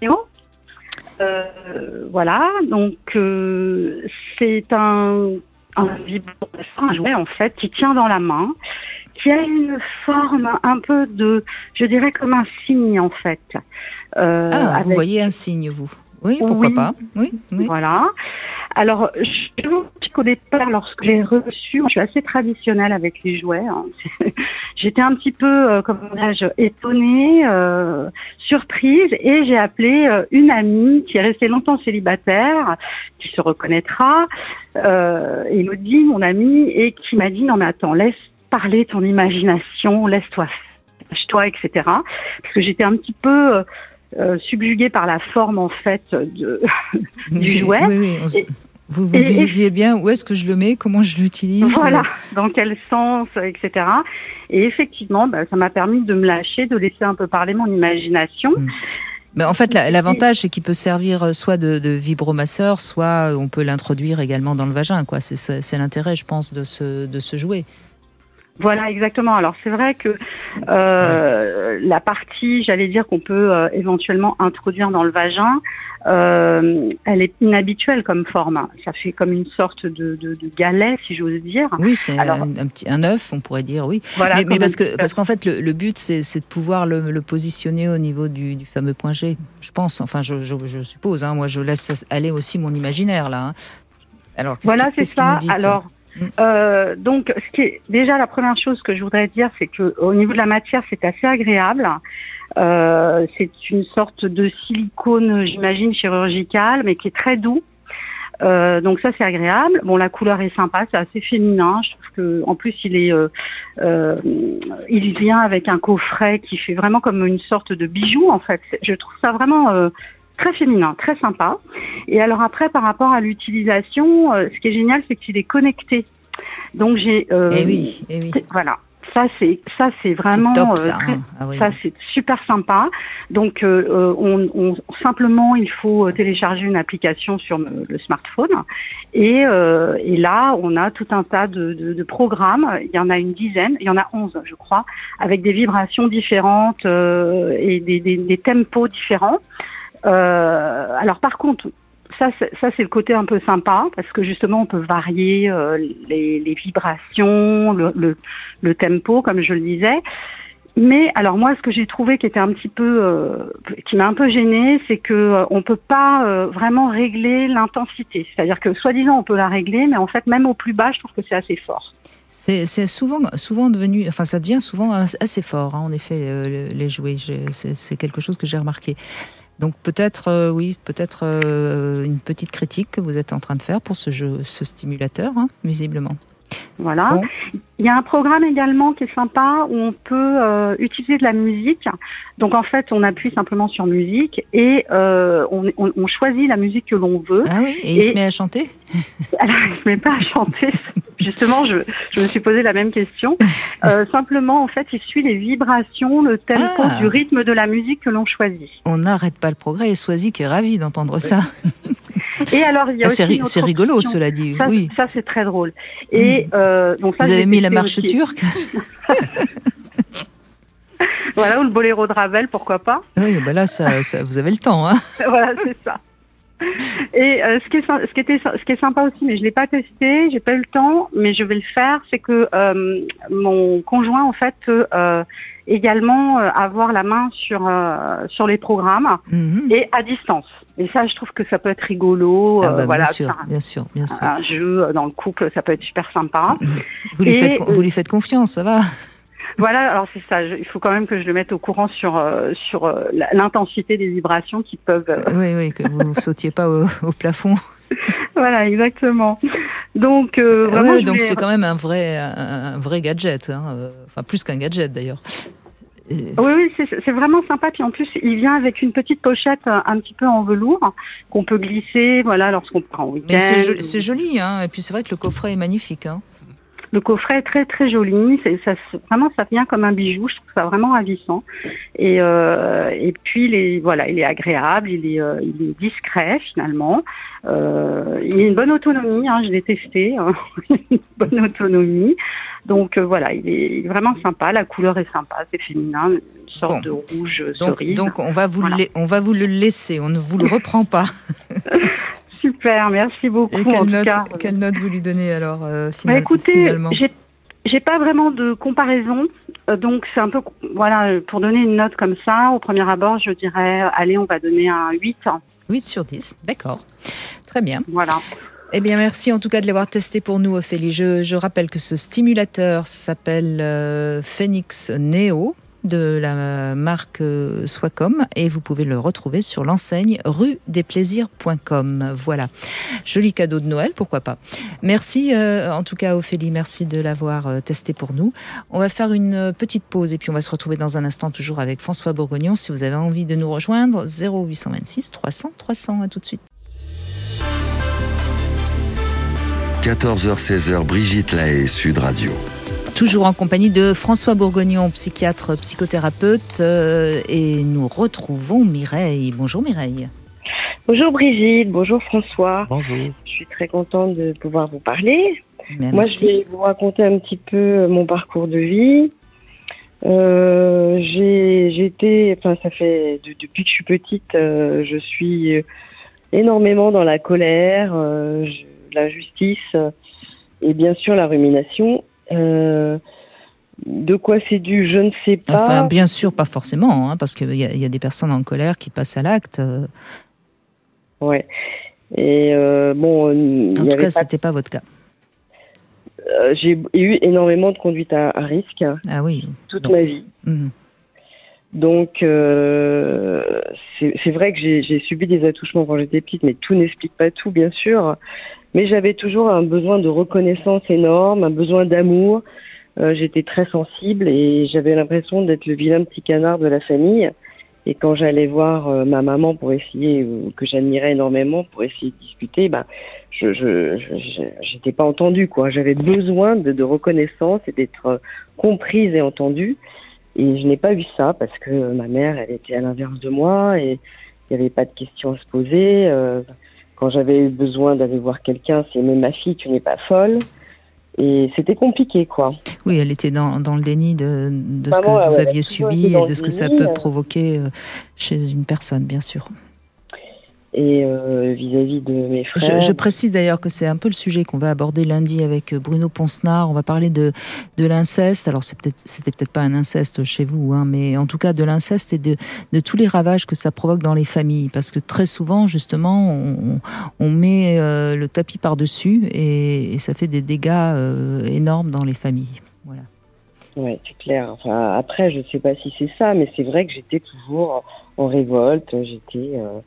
Voilà, donc c'est un jouet en fait qui tient dans la main, qui a une forme un peu je dirais comme un cygne en fait. Vous voyez un cygne, vous? Oui, pourquoi pas. Oui. Voilà. Alors, je vous dis qu'au départ, lorsque j'ai reçu, je suis assez traditionnelle avec les jouets. J'étais un petit peu, étonnée, surprise, et j'ai appelé une amie qui est restée longtemps célibataire, qui se reconnaîtra, Elodie, mon amie, et qui m'a dit, non mais attends, laisse parler ton imagination, laisse-toi, etc. Parce que j'étais un petit peu subjuguée par la forme en fait du jouet. Oui. Vous disiez bien où est-ce que je le mets, comment je l'utilise. Voilà, dans quel sens, etc. Et effectivement, ça m'a permis de me lâcher, de laisser un peu parler mon imagination. Mais en fait, l'avantage, c'est qu'il peut servir soit de vibromasseur, soit on peut l'introduire également dans le vagin, quoi. C'est l'intérêt, je pense, de ce jouet. Voilà, exactement. Alors c'est vrai que la partie, j'allais dire qu'on peut éventuellement introduire dans le vagin, elle est inhabituelle comme forme. Ça fait comme une sorte de galet, si j'ose dire. Oui, c'est un œuf, on pourrait dire, oui. Voilà, mais parce qu'en fait, le but, c'est de pouvoir le positionner au niveau du fameux point G, je pense. Enfin, je suppose. Moi, je laisse aller aussi mon imaginaire, là. Alors, voilà, c'est ça. Alors, Donc, déjà la première chose que je voudrais dire, c'est que au niveau de la matière, c'est assez agréable. C'est une sorte de silicone, j'imagine, chirurgical, mais qui est très doux. Donc ça, c'est agréable. Bon, la couleur est sympa, c'est assez féminin. Je trouve que, en plus, il vient avec un coffret qui fait vraiment comme une sorte de bijou, en fait. Je trouve ça vraiment très féminin, très sympa. Et alors après, par rapport à l'utilisation, ce qui est génial, c'est qu'il est connecté. Donc j'ai, voilà. Ça c'est vraiment top, ça, ça c'est super sympa. Donc simplement il faut télécharger une application sur le smartphone et là on a tout un tas de programmes. Il y en a une dizaine, il y en a 11 je crois, avec des vibrations différentes et des tempos différents. Alors par contre, ça c'est le côté un peu sympa parce que justement on peut varier les vibrations, le tempo comme je le disais. Mais alors moi ce que j'ai trouvé qui était un petit peu qui m'a un peu gênée, c'est que on peut pas vraiment régler l'intensité. C'est-à-dire que soi-disant on peut la régler, mais en fait même au plus bas je trouve que c'est assez fort. C'est souvent devenu, enfin ça devient souvent assez fort, hein, en effet les jouets. C'est quelque chose que j'ai remarqué. Donc peut-être une petite critique que vous êtes en train de faire pour ce stimulateur, hein, visiblement. Voilà. Bon. Il y a un programme également qui est sympa où on peut utiliser de la musique. Donc en fait, on appuie simplement sur musique et on choisit la musique que l'on veut. Ah oui, et il se met à chanter ? Alors, il se met pas à chanter. Justement, je me suis posé la même question. Simplement, en fait, il suit les vibrations, le tempo du rythme de la musique que l'on choisit. On n'arrête pas le progrès et Swazik est ravi d'entendre ça. Et alors, il y a aussi c'est rigolo, cela dit. Oui. Ça, c'est très drôle. Et donc ça, vous avez mis la marche turque. Voilà, ou le boléro de Ravel, pourquoi pas. Oui, ben là, ça, vous avez le temps. Hein. Voilà, c'est ça. Et ce qui est sympa aussi, mais je l'ai pas testé, j'ai pas eu le temps, mais je vais le faire, c'est que mon conjoint en fait peut également avoir la main sur les programmes et à distance. Et ça, je trouve que ça peut être rigolo. Voilà, bien sûr. Un jeu dans le couple, ça peut être super sympa. Vous lui faites confiance, ça va. Voilà, alors c'est ça. Il faut quand même que je le mette au courant sur l'intensité des vibrations qui peuvent. Oui, que vous ne sautiez pas au plafond. Voilà, exactement. Donc, vraiment. Donc c'est quand même un vrai gadget, hein. Enfin plus qu'un gadget d'ailleurs. Oui, c'est vraiment sympa. Puis en plus, il vient avec une petite pochette un petit peu en velours qu'on peut glisser, voilà, lorsqu'on prend en week-end. Mais c'est joli, hein. Et puis c'est vrai que le coffret est magnifique, hein. Le coffret est très très joli. Vraiment, ça vient comme un bijou. Je trouve ça vraiment ravissant. Et puis il est agréable. Il est discret finalement. Il a une bonne autonomie. Hein, je l'ai testé. Hein. Une bonne autonomie. Donc voilà, il est vraiment sympa. La couleur est sympa. C'est féminin, une sorte de rouge cerise. Donc on va vous le laisser. On ne vous le reprend pas. Super, merci beaucoup. Et quelle note vous lui donnez alors finalement ? J'ai pas vraiment de comparaison, donc c'est un peu, voilà, pour donner une note comme ça, au premier abord, je dirais, allez, on va donner un 8. 8 sur 10, d'accord. Très bien. Voilà. Eh bien, merci en tout cas de l'avoir testé pour nous, Ophélie. Je rappelle que ce stimulateur s'appelle Phoenix Neo, de la marque Swacom, et vous pouvez le retrouver sur l'enseigne ruedesplaisirs.com. Voilà, joli cadeau de Noël, pourquoi pas. Merci en tout cas Ophélie, merci de l'avoir testé pour nous. On va faire une petite pause et puis on va se retrouver dans un instant toujours avec François Bourgognon. Si vous avez envie de nous rejoindre, 0826 300 300. À tout de suite. 14h-16h, Brigitte Lahaie, Sud Radio. Toujours en compagnie de François Bourgognon, psychiatre, psychothérapeute, et nous retrouvons Mireille. Bonjour Mireille. Bonjour Brigitte, bonjour François. Bonjour. Je suis très contente de pouvoir vous parler. Merci. Moi, je vais vous raconter un petit peu mon parcours de vie. Ça fait depuis que je suis petite, je suis énormément dans la colère, l'injustice et bien sûr la rumination. De quoi c'est dû, je ne sais pas. Enfin, bien sûr, pas forcément, hein, parce qu'il y a des personnes en colère qui passent à l'acte. Ouais. Et en tout cas, c'était pas votre cas. j'ai eu énormément de conduite à risque toute ma vie. Donc, c'est vrai que j'ai subi des attouchements quand j'étais petite, mais tout n'explique pas tout, bien sûr. Mais j'avais toujours un besoin de reconnaissance énorme, un besoin d'amour. J'étais très sensible et j'avais l'impression d'être le vilain petit canard de la famille. Et quand j'allais voir ma maman pour essayer, que j'admirais énormément, pour essayer de discuter, j'étais pas entendue, quoi. J'avais besoin de reconnaissance et d'être comprise et entendue. Et je n'ai pas eu ça parce que ma mère, elle était à l'inverse de moi et il n'y avait pas de questions à se poser. Quand j'avais eu besoin d'aller voir quelqu'un, c'est mais ma fille, tu n'es pas folle. Et c'était compliqué, quoi. Oui, elle était dans le déni de ce que vous aviez subi et de ce que ça peut provoquer chez une personne, bien sûr. Et vis-à-vis de mes frères... Je précise d'ailleurs que c'est un peu le sujet qu'on va aborder lundi avec Bruno Poncenard. On va parler de l'inceste. Alors c'était peut-être pas un inceste chez vous, hein, mais en tout cas de l'inceste et de tous les ravages que ça provoque dans les familles. Parce que très souvent, justement, on met le tapis par-dessus et ça fait des dégâts énormes dans les familles. Voilà. Ouais, c'est clair. Enfin, après, je ne sais pas si c'est ça, mais c'est vrai que j'étais toujours en révolte. J'étais...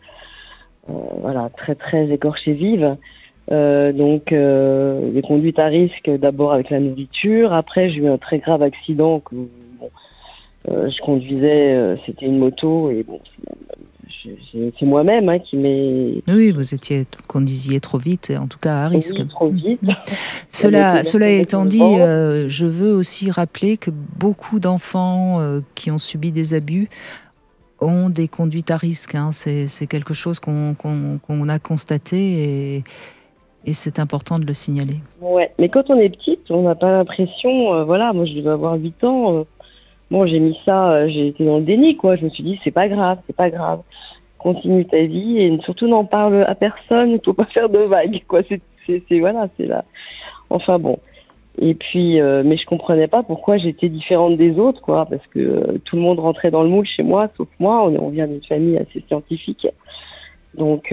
très très écorchée vive. Donc des conduites à risque d'abord avec la nourriture. Après j'ai eu un très grave accident que je conduisais, c'était une moto et c'est moi-même qui m'ai... Oui, vous conduisiez trop vite, en tout cas à risque. Oui, trop vite. Cela étant dit, je veux aussi rappeler que beaucoup d'enfants qui ont subi des abus ont des conduites à risque. Hein. C'est quelque chose qu'on a constaté et c'est important de le signaler. Ouais, mais quand on est petite, on n'a pas l'impression... moi je devais avoir 8 ans. J'ai mis ça, j'ai été dans le déni, quoi. Je me suis dit, c'est pas grave. Continue ta vie et surtout n'en parle à personne. Il ne faut pas faire de vagues, quoi. C'est là. Enfin bon. Et puis, mais je comprenais pas pourquoi j'étais différente des autres, quoi, parce que tout le monde rentrait dans le moule chez moi, sauf moi. On vient d'une famille assez scientifique, donc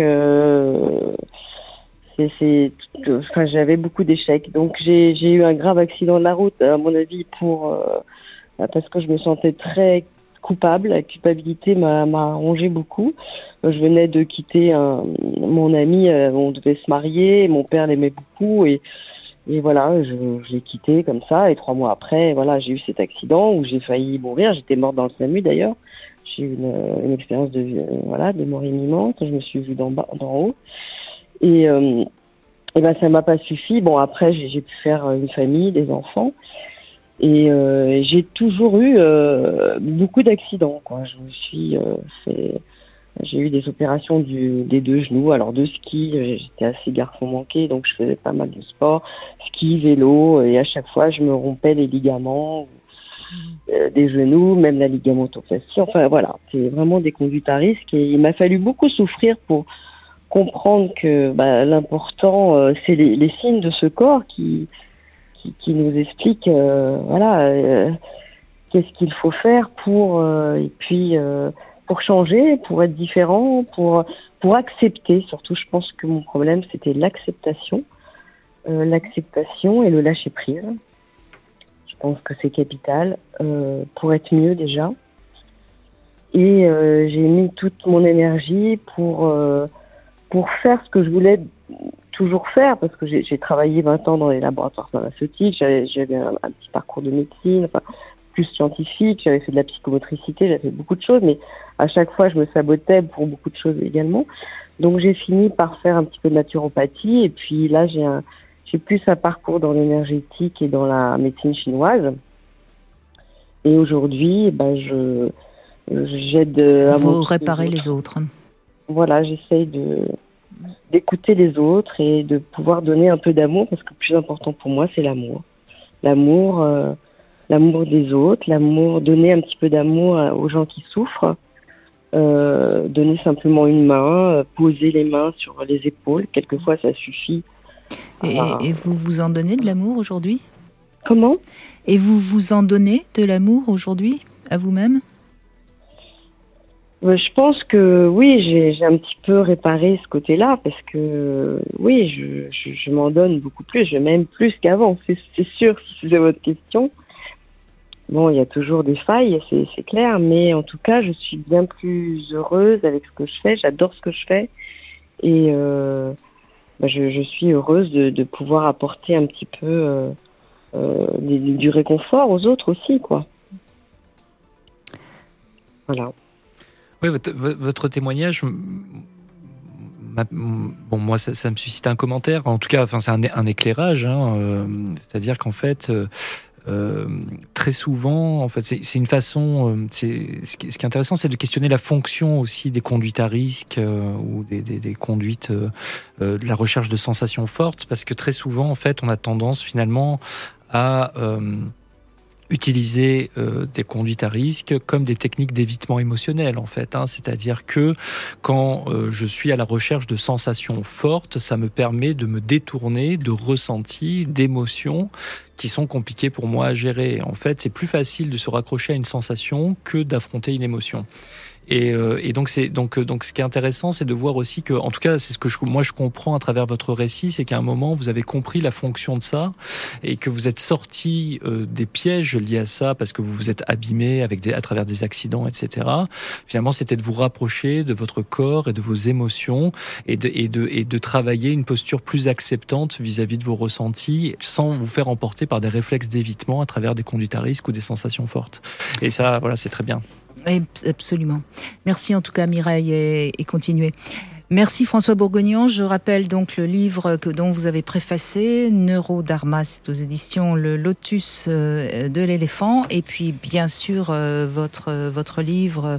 j'avais beaucoup d'échecs. Donc j'ai eu un grave accident de la route, à mon avis, parce que je me sentais très coupable. La culpabilité m'a rongé beaucoup. Je venais de quitter mon ami, on devait se marier, mon père l'aimait beaucoup et voilà, je l'ai quitté comme ça. Et 3 mois après, j'ai eu cet accident où j'ai failli mourir. J'étais morte dans le SAMU d'ailleurs. J'ai eu une expérience de mort imminente. Je me suis vue d'en haut. Et ça m'a pas suffi. Bon, après, j'ai pu faire une famille, des enfants. Et j'ai toujours eu beaucoup d'accidents, quoi. Je me suis j'ai eu des opérations des 2 genoux, alors de ski, j'étais assez garçon manqué, donc je faisais pas mal de sport, ski, vélo, et à chaque fois je me rompais les ligaments des genoux, même la ligamentoplastie. Enfin voilà, c'est vraiment des conduites à risque et il m'a fallu beaucoup souffrir pour comprendre que l'important c'est les signes de ce corps qui nous expliquent qu'est-ce qu'il faut faire pour changer, pour être différent, pour accepter. Surtout, je pense que mon problème, c'était l'acceptation et le lâcher-prise. Je pense que c'est capital pour être mieux déjà. Et j'ai mis toute mon énergie pour faire ce que je voulais toujours faire, parce que j'ai travaillé 20 ans dans les laboratoires pharmaceutiques, j'avais un petit parcours de médecine, plus scientifique, j'avais fait de la psychomotricité, j'avais fait beaucoup de choses, mais à chaque fois je me sabotais pour beaucoup de choses également. Donc j'ai fini par faire un petit peu de naturopathie et puis là j'ai plus un parcours dans l'énergétique et dans la médecine chinoise. Et aujourd'hui, j'aide à vous réparer les autres. Voilà, j'essaye d'écouter les autres et de pouvoir donner un peu d'amour, parce que le plus important pour moi c'est l'amour. L'amour des autres, donner un petit peu d'amour aux gens qui souffrent, donner simplement une main, poser les mains sur les épaules, quelquefois ça suffit. Et vous vous en donnez de l'amour aujourd'hui ? Comment ? Et vous vous en donnez de l'amour aujourd'hui à vous-même ? Je pense que oui, j'ai un petit peu réparé ce côté-là parce que oui, je m'en donne beaucoup plus, je m'aime plus qu'avant, c'est sûr, si c'est votre question. Bon, il y a toujours des failles, c'est clair, mais en tout cas, je suis bien plus heureuse avec ce que je fais, j'adore ce que je fais et je suis heureuse de pouvoir apporter un petit peu du réconfort aux autres aussi, quoi. Voilà. Oui, votre témoignage, bon, moi, ça me suscite un commentaire. En tout cas, enfin, c'est un éclairage. C'est-à-dire qu'en fait, très souvent, en fait, c'est une façon. Ce qui est intéressant, c'est de questionner la fonction aussi des conduites à risque ou des conduites de la recherche de sensations fortes, parce que très souvent, en fait, on a tendance finalement à utiliser des conduites à risque comme des techniques d'évitement émotionnel, en fait. C'est-à-dire que quand je suis à la recherche de sensations fortes, ça me permet de me détourner de ressentis, d'émotions qui sont compliquées pour moi à gérer. En fait, c'est plus facile de se raccrocher à une sensation que d'affronter une émotion. Et donc ce qui est intéressant, c'est de voir aussi que, en tout cas, c'est ce que moi je comprends à travers votre récit, c'est qu'à un moment vous avez compris la fonction de ça et que vous êtes sorti des pièges liés à ça parce que vous vous êtes abîmé à travers des accidents, etc. Finalement, c'était de vous rapprocher de votre corps et de vos émotions et de travailler une posture plus acceptante vis-à-vis de vos ressentis, sans vous faire emporter par des réflexes d'évitement à travers des conduites à risque ou des sensations fortes. Et ça, voilà, c'est très bien. Absolument. Merci en tout cas Mireille et continuez. Merci François Bourgognon. Je rappelle donc le livre dont vous avez préfacé, Neurodharma, c'est aux éditions Le Lotus de l'éléphant. Et puis bien sûr votre livre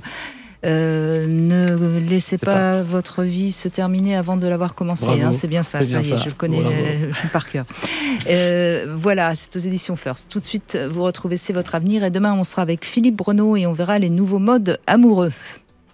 Ne laissez pas votre vie se terminer avant de l'avoir commencé. C'est bien ça, ça y est, je le connais par cœur. Voilà, c'est aux éditions First. Tout de suite, vous retrouvez C'est votre avenir et demain, on sera avec Philippe Breneau et on verra les nouveaux modes amoureux.